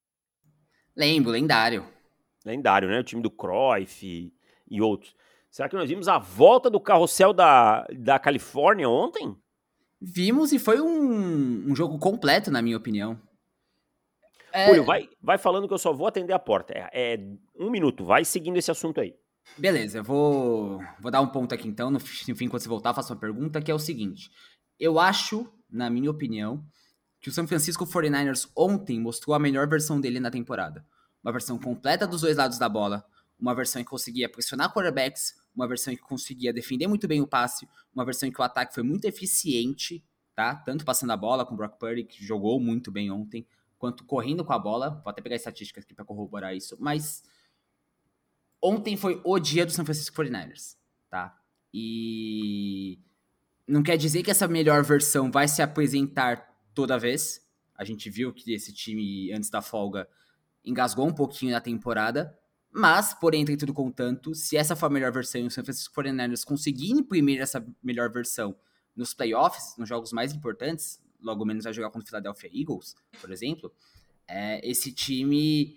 Lembro, lendário. Lendário, né? O time do Cruyff e, e outros. Será que nós vimos a volta do carrossel da, da Califórnia ontem? Vimos e foi um, um jogo completo, na minha opinião. Julio, É, vai, vai falando que eu só vou atender a porta. É, é um minuto, vai seguindo esse assunto aí. beleza, eu vou, vou dar um ponto aqui então, no fim, quando você voltar, faço uma pergunta, que é o seguinte. Eu acho, na minha opinião, que o San Francisco forty-niners ers ontem mostrou a melhor versão dele na temporada. Uma versão completa dos dois lados da bola, uma versão que conseguia pressionar quarterbacks, uma versão que conseguia defender muito bem o passe, uma versão em que o ataque foi muito eficiente, tá? Tanto passando a bola com o Brock Purdy, que jogou muito bem ontem, quanto correndo com a bola. Vou até pegar estatísticas aqui para corroborar isso, mas ontem foi o dia do San Francisco forty-niners ers, tá? E não quer dizer que essa melhor versão vai se apresentar toda vez. A gente viu que esse time, antes da folga, engasgou um pouquinho na temporada, mas, porém, entre tudo contanto, se essa for a melhor versão e o San Francisco forty-niners ers conseguir imprimir essa melhor versão nos playoffs, nos jogos mais importantes, logo menos vai jogar contra o Philadelphia Eagles, por exemplo, é, esse time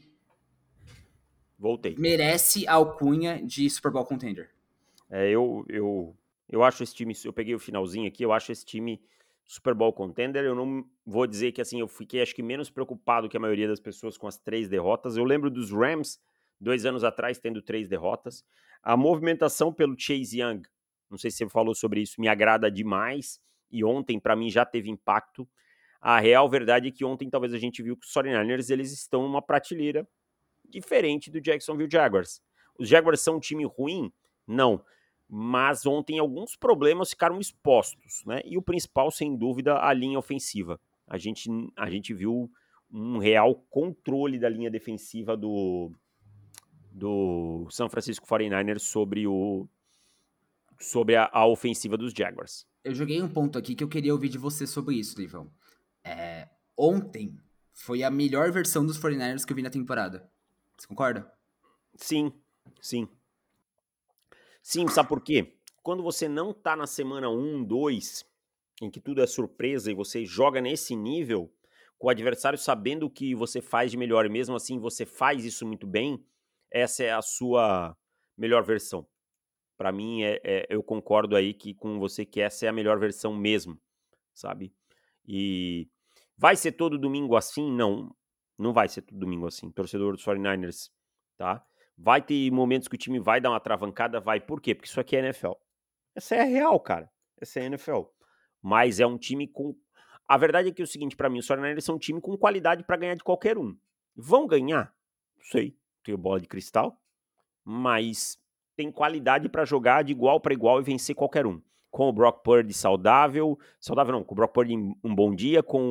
Voltei. merece a alcunha de Super Bowl contender. É, eu, eu, eu acho esse time, eu peguei o finalzinho aqui, eu acho esse time Super Bowl contender. Eu não vou dizer que assim, eu fiquei acho que menos preocupado que a maioria das pessoas com as três derrotas. Eu lembro dos Rams, dois anos atrás, tendo três derrotas. A movimentação pelo Chase Young, não sei se você falou sobre isso, me agrada demais. E ontem, para mim, já teve impacto. A real verdade é que ontem talvez a gente viu que os forty-niners, eles estão numa prateleira diferente do Jacksonville Jaguars. Os Jaguars são um time ruim? Não. Mas ontem alguns problemas ficaram expostos, né? E o principal, sem dúvida, a linha ofensiva. A gente, a gente viu um real controle da linha defensiva do, do San Francisco forty-niners sobre, o, sobre a, a ofensiva dos Jaguars. Eu joguei um ponto aqui que eu queria ouvir de você sobre isso, Livão. É, ontem foi a melhor versão dos forty-niners ers que eu vi na temporada. Você concorda? Sim, sim. Sim, sabe por quê? Quando você não tá na semana um, dois, em que tudo é surpresa e você joga nesse nível, com o adversário sabendo o que você faz de melhor e mesmo assim você faz isso muito bem, essa é a sua melhor versão. Para mim, é, é, eu concordo aí que com você que essa é a melhor versão mesmo, sabe? E vai ser todo domingo assim? Não, não vai ser todo domingo assim. Torcedor dos forty-niners, tá? Vai ter momentos que o time vai dar uma travancada, vai. Por quê? Porque isso aqui é N F L. Essa é a real, cara. Essa é a N F L. Mas é um time com... A verdade é que é o seguinte, pra mim, os forty-niners são um time com qualidade pra ganhar de qualquer um. Vão ganhar? Não sei. Tenho bola de cristal. Mas tem qualidade pra jogar de igual pra igual e vencer qualquer um. Com o Brock Purdy saudável... Saudável não, com o Brock Purdy em um bom dia, com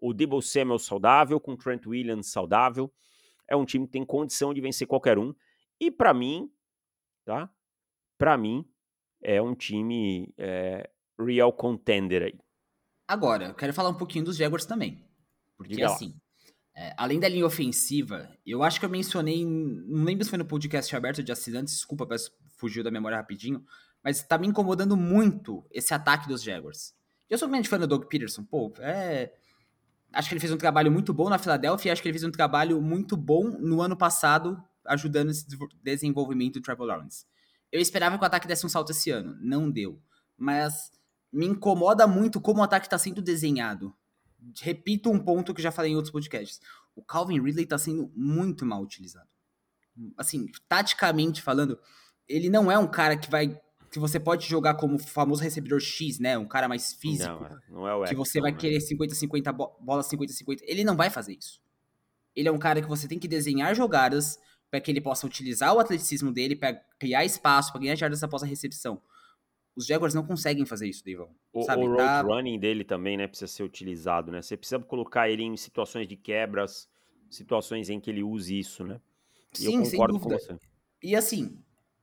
o Deebo Samuel saudável, com o Trent Williams saudável. É um time que tem condição de vencer qualquer um. E para mim, tá? Para mim, é um time é, real contender aí. Agora, eu quero falar um pouquinho dos Jaguars também. Porque, Diga lá. assim, é, além da linha ofensiva, eu acho que eu mencionei, não lembro se foi no podcast aberto de assinantes, desculpa, peço, fugiu da memória rapidinho, mas tá me incomodando muito esse ataque dos Jaguars. Eu sou grande fã do Doug Peterson, pô, é... Acho que ele fez um trabalho muito bom na Filadélfia e acho que ele fez um trabalho muito bom no ano passado, ajudando esse desenvolvimento do Trevor Lawrence. Eu esperava que o ataque desse um salto esse ano, não deu. Mas me incomoda muito como o ataque está sendo desenhado. Repito um ponto que já falei em outros podcasts. O Calvin Ridley está sendo muito mal utilizado. Assim, taticamente falando, ele não é um cara que vai que você pode jogar como o famoso recebedor X, né? Um cara mais físico. Não, não é o Que você Exxon, vai né? querer cinquenta cinquenta, bola cinquenta cinquenta. Ele não vai fazer isso. Ele é um cara que você tem que desenhar jogadas para que ele possa utilizar o atleticismo dele para criar espaço, para ganhar jardas após a recepção. Os Jaguars não conseguem fazer isso, Deivão. O, Sabe, o route tá... running dele também, né, precisa ser utilizado, né? Você precisa colocar ele em situações de quebras, situações em que ele use isso, né? E eu Sim, sem concordo com dúvida. você. E assim,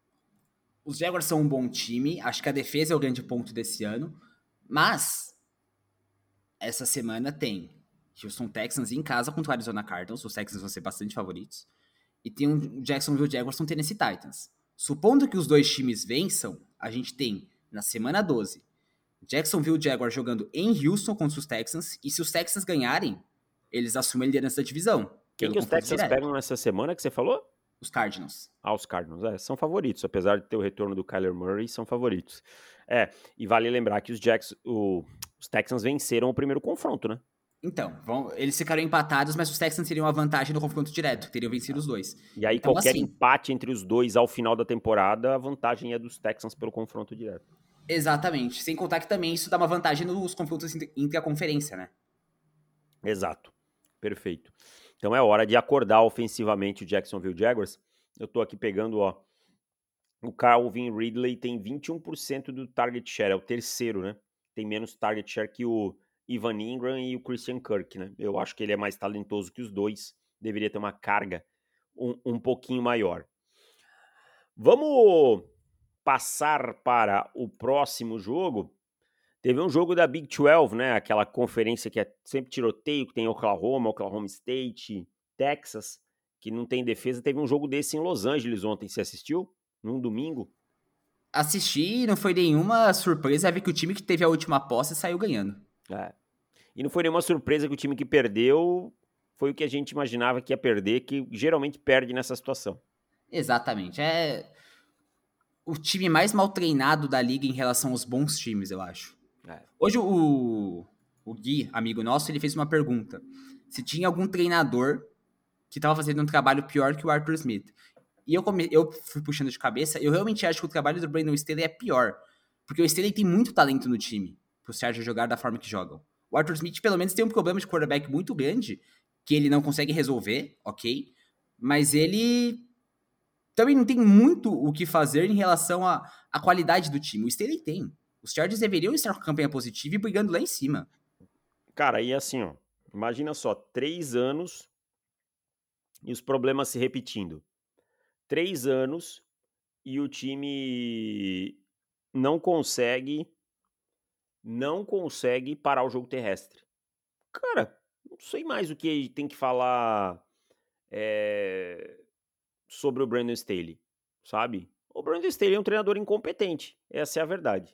os Jaguars são um bom time, acho que a defesa é o grande ponto desse ano, mas essa semana tem Houston Texans em casa contra o Arizona Cardinals, os Texans vão ser bastante favoritos, e tem um Jacksonville Jaguars com o Tennessee Titans. Supondo que os dois times vençam, a gente tem, na semana doze, Jacksonville Jaguars jogando em Houston contra os Texans, e se os Texans ganharem, eles assumem a liderança da divisão. Quem Pelo que os confronto Texans direto. pegam nessa semana que você falou? Os Cardinals. Ah, os Cardinals, é, são favoritos, apesar de ter o retorno do Kyler Murray, são favoritos. É, e vale lembrar que os, Jacks, o, os Texans venceram o primeiro confronto, né? Então, vão, eles ficaram empatados, mas os Texans teriam a vantagem no confronto direto, teriam vencido os dois. E aí Então, qualquer assim, empate entre os dois ao final da temporada, a vantagem é dos Texans pelo confronto direto. exatamente. Sem contar que também isso dá uma vantagem nos confrontos entre a conferência, né? Exato. Perfeito. Então é hora de acordar ofensivamente o Jacksonville Jaguars. Eu tô aqui pegando, ó, o Calvin Ridley tem vinte e um por cento do target share, é o terceiro, né? Tem menos target share que o Evan Ingram e o Christian Kirk, né? Eu acho que ele é mais talentoso que os dois, deveria ter uma carga um, um pouquinho maior. Vamos passar para o próximo jogo. Teve um jogo da Big doze, né? Aquela conferência que é sempre tiroteio, que tem Oklahoma, Oklahoma State, Texas, que não tem defesa. Teve um jogo desse em Los Angeles ontem. Você assistiu? Num domingo? Assisti e não foi nenhuma surpresa ver que o time que teve a última posse saiu ganhando. É. E não foi nenhuma surpresa que o time que perdeu foi o que a gente imaginava que ia perder, que geralmente perde nessa situação. Exatamente. É o time mais mal treinado da liga em relação aos bons times, eu acho. É. Hoje o, o Gui, amigo nosso, ele fez uma pergunta. Se tinha algum treinador que estava fazendo um trabalho pior que o Arthur Smith. E eu, come... eu fui puxando de cabeça, eu realmente acho que o trabalho do Brandon Staley é pior. Porque o Staley tem muito talento no time, pro Chargers jogar da forma que jogam. O Arthur Smith, pelo menos, tem um problema de quarterback muito grande, que ele não consegue resolver, ok? Mas ele também não tem muito o que fazer em relação à, à qualidade do time. O Staley tem. Os Chargers deveriam estar com campanha positiva e brigando lá em cima. Cara, e assim, ó, imagina só, três anos e os problemas se repetindo. Três anos e o time não consegue não consegue parar o jogo terrestre. Cara, não sei mais o que tem que falar é, sobre o Brandon Staley, sabe? O Brandon Staley é um treinador incompetente, essa é a verdade.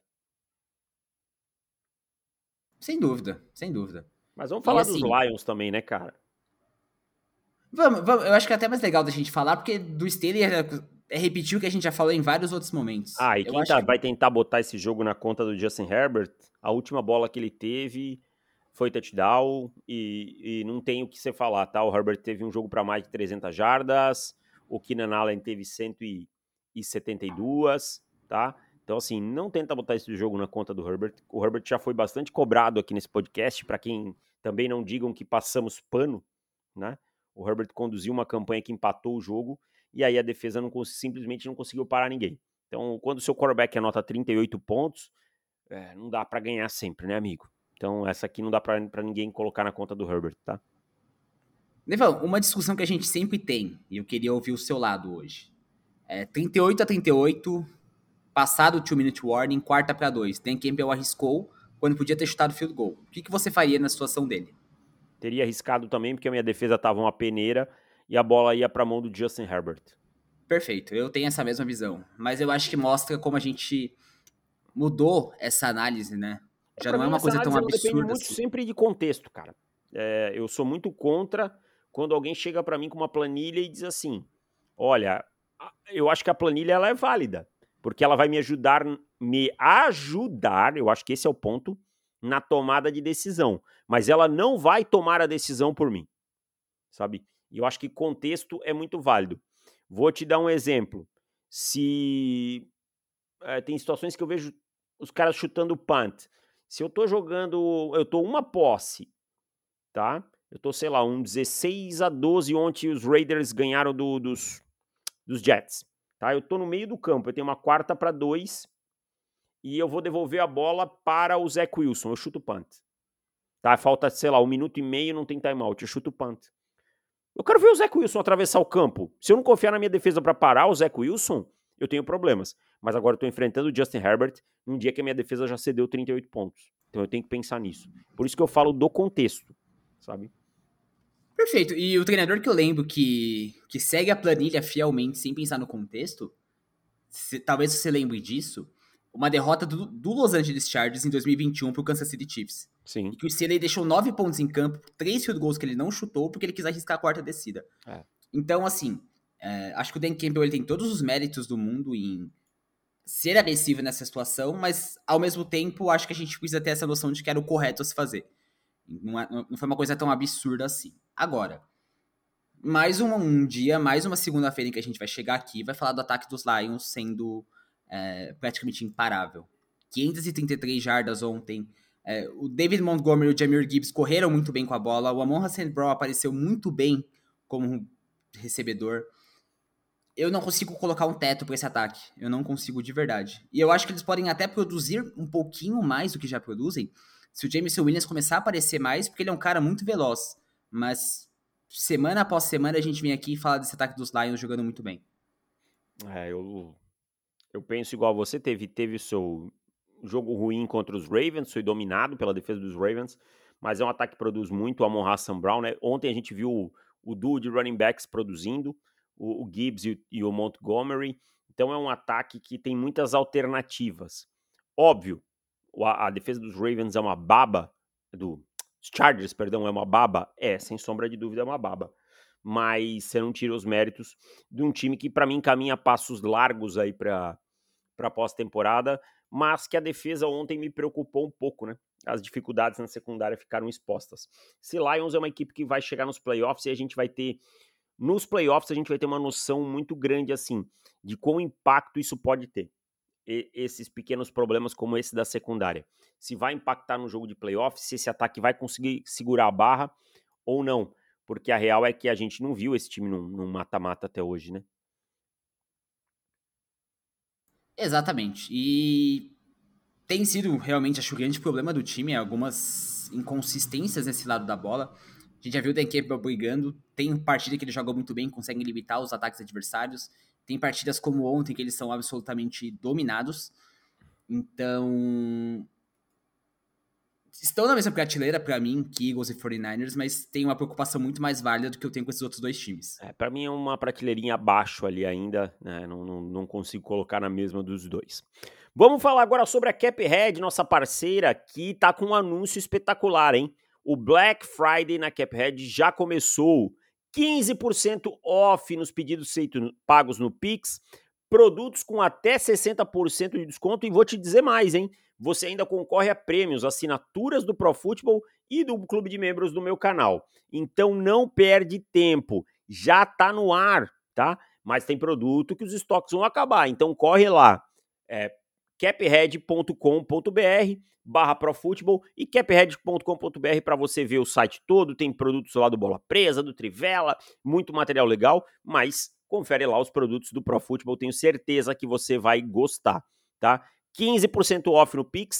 Sem dúvida, sem dúvida. Mas vamos E falar dos assim, Lions também, né, cara? vamos, vamos, eu acho que é até mais legal da gente falar, porque do Staley é, é repetir o que a gente já falou em vários outros momentos. Ah, e Eu quem acho tá, que vai tentar botar esse jogo na conta do Justin Herbert, a última bola que ele teve foi touchdown e, e não tem o que você falar, tá? O Herbert teve um jogo para mais de trezentas jardas, o Keenan Allen teve cento e setenta e duas, tá? Então, assim, não tenta botar esse jogo na conta do Herbert. O Herbert já foi bastante cobrado aqui nesse podcast, para quem também não digam que passamos pano, né? O Herbert conduziu uma campanha que empatou o jogo e aí a defesa não simplesmente não conseguiu parar ninguém. Então, quando o seu quarterback anota trinta e oito pontos, é, não dá para ganhar sempre, né, amigo? Então, essa aqui não dá pra, pra ninguém colocar na conta do Herbert, tá? Nevão, uma discussão que a gente sempre tem, e eu queria ouvir o seu lado hoje. É trinta e oito a trinta e oito, passado o two-minute warning, quarta para dois. Dan Campbell arriscou quando podia ter chutado field goal. O que, que você faria na situação dele? Teria arriscado também, porque a minha defesa tava uma peneira e a bola ia pra mão do Justin Herbert. Perfeito, eu tenho essa mesma visão. Mas eu acho que mostra como a gente mudou essa análise, né? Já Pra não é mim, uma essa coisa tão análise ela depende absurda muito assim. sempre de contexto, cara. É, eu sou muito contra quando alguém chega pra mim com uma planilha e diz assim, olha, eu acho que a planilha ela é válida, porque ela vai me ajudar, me ajudar, eu acho que esse é o ponto, na tomada de decisão. Mas ela não vai tomar a decisão por mim, sabe? E eu acho que contexto é muito válido. Vou te dar um exemplo. Se é, tem situações que eu vejo os caras chutando punt. Se eu tô jogando, eu tô uma posse, tá? Eu tô, sei lá, um dezesseis a doze ontem os Raiders ganharam do, dos, dos Jets, tá? Eu tô no meio do campo, eu tenho uma quarta para dois e eu vou devolver a bola para o Zach Wilson, eu chuto punt. Tá? Falta, sei lá, um minuto e meio, não tem timeout, eu chuto punt. Eu quero ver o Zach Wilson atravessar o campo. Se eu não confiar na minha defesa para parar o Zach Wilson, eu tenho problemas. Mas agora eu tô enfrentando o Justin Herbert num dia que a minha defesa já cedeu trinta e oito pontos. Então eu tenho que pensar nisso. Por isso que eu falo do contexto, sabe? Perfeito. E o treinador que eu lembro que, que segue a planilha fielmente sem pensar no contexto, se, talvez você lembre disso, uma derrota do, do Los Angeles Chargers em dois mil e vinte e um pro Kansas City Chiefs. Sim. E que o Staley deixou nove pontos em campo, três field goals que ele não chutou porque ele quis arriscar a quarta descida. É. Então, assim, é, acho que o Dan Campbell ele tem todos os méritos do mundo em ser agressivo nessa situação, mas ao mesmo tempo acho que a gente precisa ter essa noção de que era o correto a se fazer. Não, é, não foi uma coisa tão absurda assim. Agora, mais um, um dia, mais uma segunda-feira em que a gente vai chegar aqui e vai falar do ataque dos Lions sendo é, praticamente imparável. quinhentas e trinta e três jardas ontem. É, o David Montgomery e o Jahmyr Gibbs correram muito bem com a bola. O Amon-Ra Saint Brown apareceu muito bem como recebedor. Eu não consigo colocar um teto para esse ataque. Eu não consigo de verdade. E eu acho que eles podem até produzir um pouquinho mais do que já produzem se o Jameson Williams começar a aparecer mais, porque ele é um cara muito veloz. Mas semana após semana a gente vem aqui e fala desse ataque dos Lions jogando muito bem. É, eu, eu penso igual você. Teve, teve o seu jogo ruim contra os Ravens, foi dominado pela defesa dos Ravens, mas é um ataque que produz muito. O Amon-Ra Saint Brown, né? Ontem a gente viu o, o duo de running backs produzindo, o, o Gibbs e, e o Montgomery. Então é um ataque que tem muitas alternativas. Óbvio, a, a defesa dos Ravens é uma baba, do Chargers, perdão, é uma baba? É, sem sombra de dúvida é uma baba. Mas você não tira os méritos de um time que para mim caminha passos largos aí para para pós-temporada, mas que a defesa ontem me preocupou um pouco, né? As dificuldades na secundária ficaram expostas. Se Lions é uma equipe que vai chegar nos playoffs e a gente vai ter nos playoffs a gente vai ter uma noção muito grande assim de qual impacto isso pode ter. E, esses pequenos problemas como esse da secundária. Se vai impactar no jogo de playoffs, se esse ataque vai conseguir segurar a barra ou não. Porque a real é que a gente não viu esse time num mata-mata até hoje, né? Exatamente. E tem sido realmente, acho, o grande problema do time, algumas inconsistências nesse lado da bola. A gente já viu o Dan Campbell brigando, tem partida que ele joga muito bem, consegue limitar os ataques adversários, tem partidas como ontem que eles são absolutamente dominados. Então, estão na mesma prateleira para mim que Eagles e forty-niners, mas tem uma preocupação muito mais válida do que eu tenho com esses outros dois times. É, para mim é uma prateleirinha abaixo ali ainda, né? Não, não, não consigo colocar na mesma dos dois. Vamos falar agora sobre a Caphead, nossa parceira, que tá com um anúncio espetacular, hein? O Black Friday na Caphead já começou. quinze por cento off nos pedidos feitos, pagos no Pix, produtos com até sessenta por cento de desconto, e vou te dizer mais, hein? Você ainda concorre a prêmios, assinaturas do Pro Football e do clube de membros do meu canal. Então não perde tempo, já tá no ar, tá? Mas tem produto que os estoques vão acabar, então corre lá, é caphead ponto com ponto b r barra profutebol e caphead ponto com ponto b r para você ver o site todo, tem produtos lá do Bola Presa, do Trivela, muito material legal, mas confere lá os produtos do Pro Football, tenho certeza que você vai gostar, tá? quinze por cento off no Pix,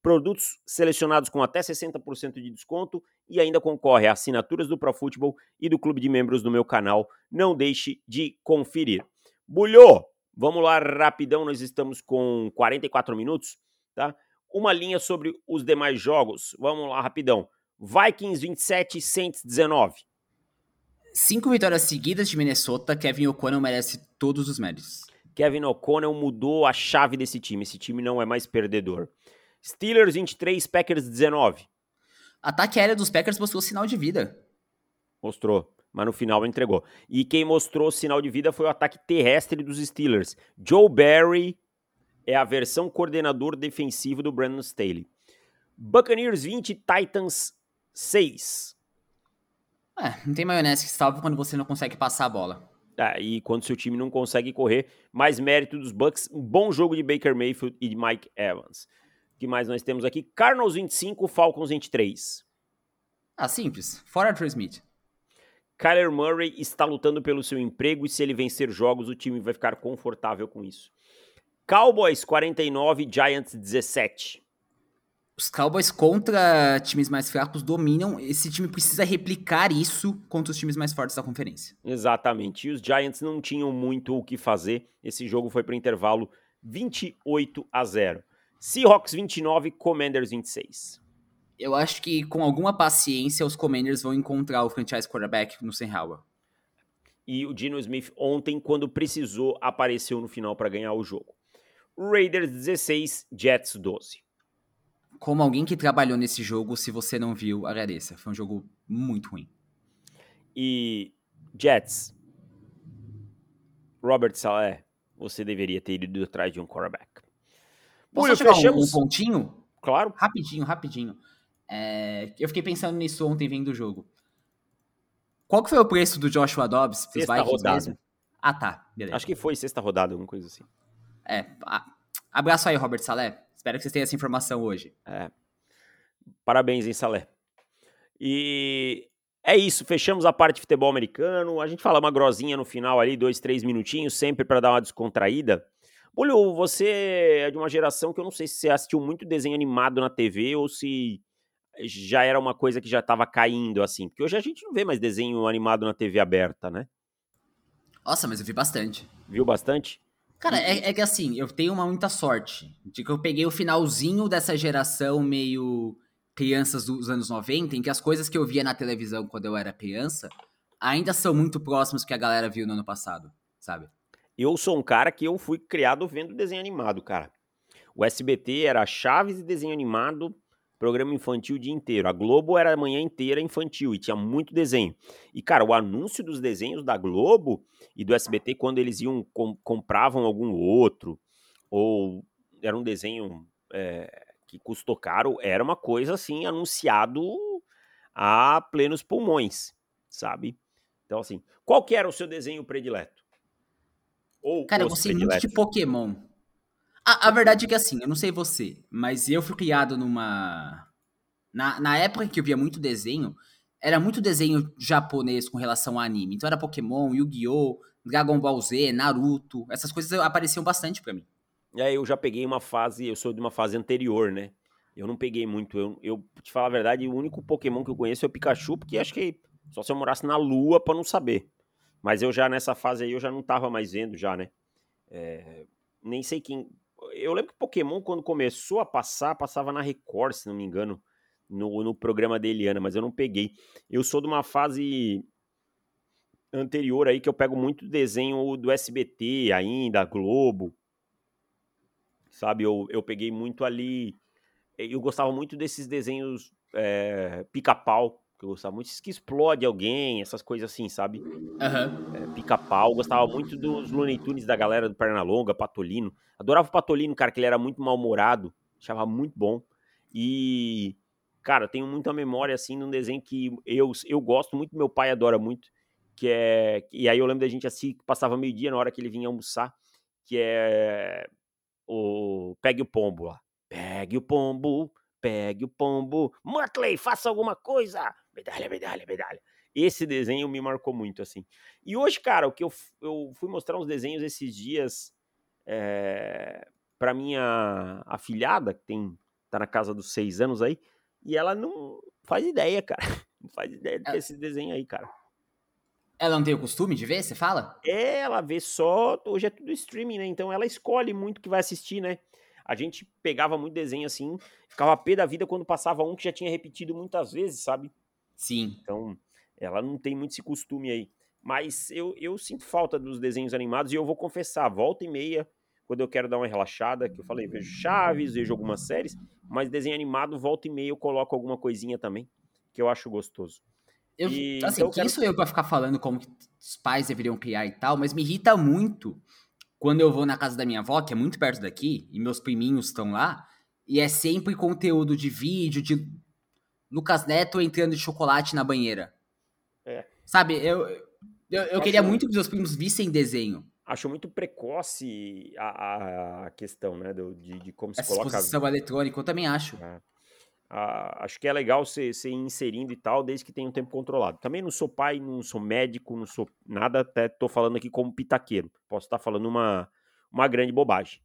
produtos selecionados com até sessenta por cento de desconto e ainda concorre a assinaturas do ProFootball e do clube de membros do meu canal. Não deixe de conferir. Bulhô, vamos lá rapidão, nós estamos com quarenta e quatro minutos, tá? Uma linha sobre os demais jogos, vamos lá rapidão. Vikings vinte e sete, Saints dezenove. Cinco vitórias seguidas de Minnesota, Kevin O'Connell merece todos os méritos. Kevin O'Connell mudou a chave desse time, esse time não é mais perdedor. Steelers vinte e três, Packers dezenove. Ataque aéreo dos Packers mostrou sinal de vida. Mostrou, mas no final entregou. E quem mostrou sinal de vida foi o ataque terrestre dos Steelers. Joe Barry é a versão coordenador defensivo do Brandon Staley. Buccaneers vinte, Titans seis. É, não tem maionese que salva quando você não consegue passar a bola. É, e quando seu time não consegue correr, mais mérito dos Bucs. Um bom jogo de Baker Mayfield e de Mike Evans. O que mais nós temos aqui? Cardinals vinte e cinco, Falcons vinte e três. Ah, simples. Fora Arthur Smith. Kyler Murray está lutando pelo seu emprego e se ele vencer jogos, o time vai ficar confortável com isso. Cowboys quarenta e nove, Giants dezessete. Os Cowboys contra times mais fracos dominam. Esse time precisa replicar isso contra os times mais fortes da conferência. Exatamente. E os Giants não tinham muito o que fazer. Esse jogo foi para o intervalo vinte e oito a zero. Seahawks vinte e nove, Commanders vinte e seis. Eu acho que com alguma paciência os Commanders vão encontrar o franchise quarterback no Sam Howell. E o Geno Smith ontem, quando precisou, apareceu no final para ganhar o jogo. Raiders dezesseis, Jets doze. Como alguém que trabalhou nesse jogo, se você não viu, agradeça. Foi um jogo muito ruim. E Jets, Robert Saleh, você deveria ter ido atrás de um quarterback. Posso chegar fechamos... um, um pontinho? Claro. Rapidinho, rapidinho. É, eu fiquei pensando nisso ontem vendo o jogo. Qual que foi o preço do Joshua Dobbs? Sexta rodada. Mesmo? Ah, tá. Beleza. Acho que foi sexta rodada, alguma coisa assim. É, abraço aí, Robert Saleh. Espero que vocês tenham essa informação hoje. É. Parabéns, hein, Saleh. E é isso, fechamos a parte de futebol americano. A gente fala uma grosinha no final ali, dois, três minutinhos, sempre para dar uma descontraída. Bulho, você é de uma geração que eu não sei se você assistiu muito desenho animado na T V ou se já era uma coisa que já estava caindo, assim. Porque hoje a gente não vê mais desenho animado na T V aberta, né? Nossa, mas eu vi bastante. Viu bastante? Cara, é, é que assim, eu tenho uma muita sorte de que eu peguei o finalzinho dessa geração meio crianças dos anos noventa, em que as coisas que eu via na televisão quando eu era criança ainda são muito próximas do que a galera viu no ano passado, sabe? Eu sou um cara que eu fui criado vendo desenho animado, cara. O S B T era Chaves e desenho animado, programa infantil o dia inteiro. A Globo era a manhã inteira infantil e tinha muito desenho. E, cara, o anúncio dos desenhos da Globo e do S B T, quando eles iam, com, compravam algum outro, ou era um desenho é, que custou caro, era uma coisa, assim, anunciado a plenos pulmões, sabe? Então, assim, qual que era o seu desenho predileto? Ou cara, eu gostei muito de Pokémon. A, a verdade é que, assim, eu não sei você, mas eu fui criado numa... Na, na época que eu via muito desenho, era muito desenho japonês com relação a anime. Então era Pokémon, Yu-Gi-Oh!, Dragon Ball Z, Naruto. Essas coisas apareciam bastante pra mim. É, eu já peguei uma fase, eu sou de uma fase anterior, né? Eu não peguei muito. Eu, eu te falar a verdade, o único Pokémon que eu conheço é o Pikachu, porque acho que só se eu morasse na Lua pra não saber. Mas eu já, nessa fase aí, eu já não tava mais vendo já, né? É, nem sei quem... Eu lembro que Pokémon, quando começou a passar, passava na Record, se não me engano, no, no programa da Eliana, mas eu não peguei. Eu sou de uma fase anterior aí, que eu pego muito desenho do S B T ainda, Globo, sabe? Eu, eu peguei muito ali... Eu gostava muito desses desenhos é, pica-pau, que eu gostava muito, que explode alguém, essas coisas assim, sabe? Uhum. É, pica-pau, gostava muito dos Looney Tunes da galera do Pernalonga, Patolino. Adorava o Patolino, cara, que ele era muito mal-humorado, achava muito bom. E, cara, tenho muita memória, assim, num desenho que eu, eu gosto muito, meu pai adora muito, que é... E aí eu lembro da gente assim, que passava meio-dia na hora que ele vinha almoçar, que é o Pegue o Pombo lá. Pegue o pombo, pegue o pombo, Muttley, faça alguma coisa, medalha, medalha, medalha. Esse desenho me marcou muito, assim. E hoje, cara, o que eu, eu fui mostrar uns desenhos esses dias é, pra minha afilhada, que tem tá na casa dos seis anos aí, e ela não faz ideia, cara. Não faz ideia do que é esse desenho aí, cara. Ela não tem o costume de ver, você fala? É, ela vê só, hoje é tudo streaming, né, então ela escolhe muito o que vai assistir, né. A gente pegava muito desenho assim, ficava pé da vida quando passava um que já tinha repetido muitas vezes, sabe. Sim. Então, ela não tem muito esse costume aí. Mas eu eu sinto falta dos desenhos animados e eu vou confessar, volta e meia, quando eu quero dar uma relaxada, que eu falei, vejo Chaves, vejo algumas séries, mas desenho animado, volta e meia eu coloco alguma coisinha também, que eu acho gostoso. Eu, E assim, então eu quem quero sou eu pra ficar falando como que os pais deveriam criar e tal, mas me irrita muito quando eu vou na casa da minha avó, que é muito perto daqui, e meus priminhos estão lá, e é sempre conteúdo de vídeo, de Lucas Neto entrando de chocolate na banheira. É. Sabe, eu, eu, eu queria Acho muito que meus primos vissem desenho. acho muito precoce a a a questão, né, do de de como se Essa coloca exposição eletrônica, eu também acho. é. Ah, acho que é legal você você ir inserindo e tal, desde que tenha um tempo controlado. Também não sou pai, não sou médico, não sou nada, até tô falando aqui como pitaqueiro. Posso estar falando uma uma grande bobagem.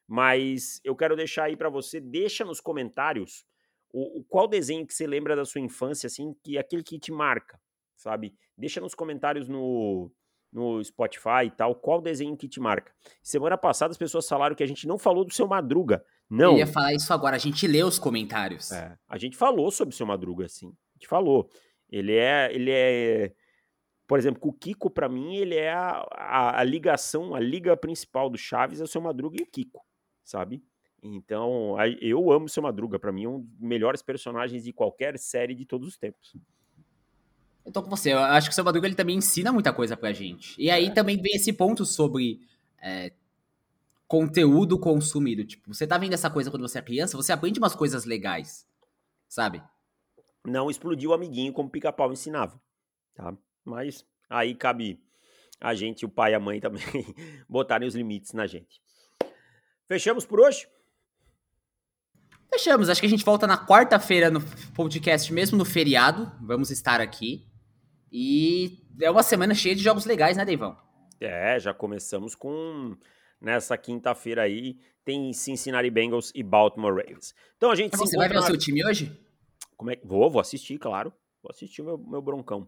Mas eu quero deixar aí pra você, deixa nos comentários o o qual desenho que você lembra da sua infância, assim, que é aquele que te marca, sabe. Deixa nos comentários no no Spotify e tal, qual desenho que te marca. Semana passada as pessoas falaram que a gente não falou do Seu Madruga. Eu ia Não, falar isso agora, a gente lê os comentários. é, a gente falou sobre o Seu Madruga, sim, a gente falou. Ele é ele é por exemplo, o Kiko pra mim ele é a a a ligação, a liga principal do Chaves é o Seu Madruga e o Kiko, sabe. Então, aí eu amo o Seu Madruga, pra mim é um dos melhores personagens de qualquer série de todos os tempos. Eu tô com você, eu acho que o seu Madruga ele também ensina muita coisa pra gente. E aí É. também vem esse ponto sobre é, conteúdo consumido. Tipo, você tá vendo essa coisa quando você é criança, você aprende umas coisas legais, sabe? Não explodiu o amiguinho como o Pica-Pau ensinava, tá. Mas aí cabe a gente, o pai e a mãe também, botarem os limites na gente. Fechamos por hoje? Fechamos, acho que a gente volta na quarta-feira no podcast, mesmo no feriado. Vamos estar aqui. E é uma semana cheia de jogos legais, né, Deivão? É, já começamos com nessa quinta-feira aí, tem Cincinnati Bengals e Baltimore Ravens. Então a gente se Você vai ver encontra o na seu time hoje? como é que vou, vou assistir, claro. Vou assistir o meu meu broncão.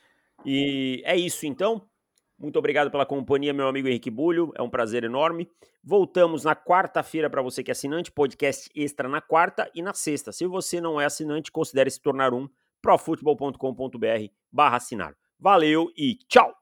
E é isso então. Muito obrigado pela companhia, meu amigo Henrique Bulho, é um prazer enorme. Voltamos na quarta-feira para você que é assinante, podcast extra na quarta e na sexta. Se você não é assinante, considere se tornar um, profutbol ponto com ponto br barra assinar. Valeu e tchau!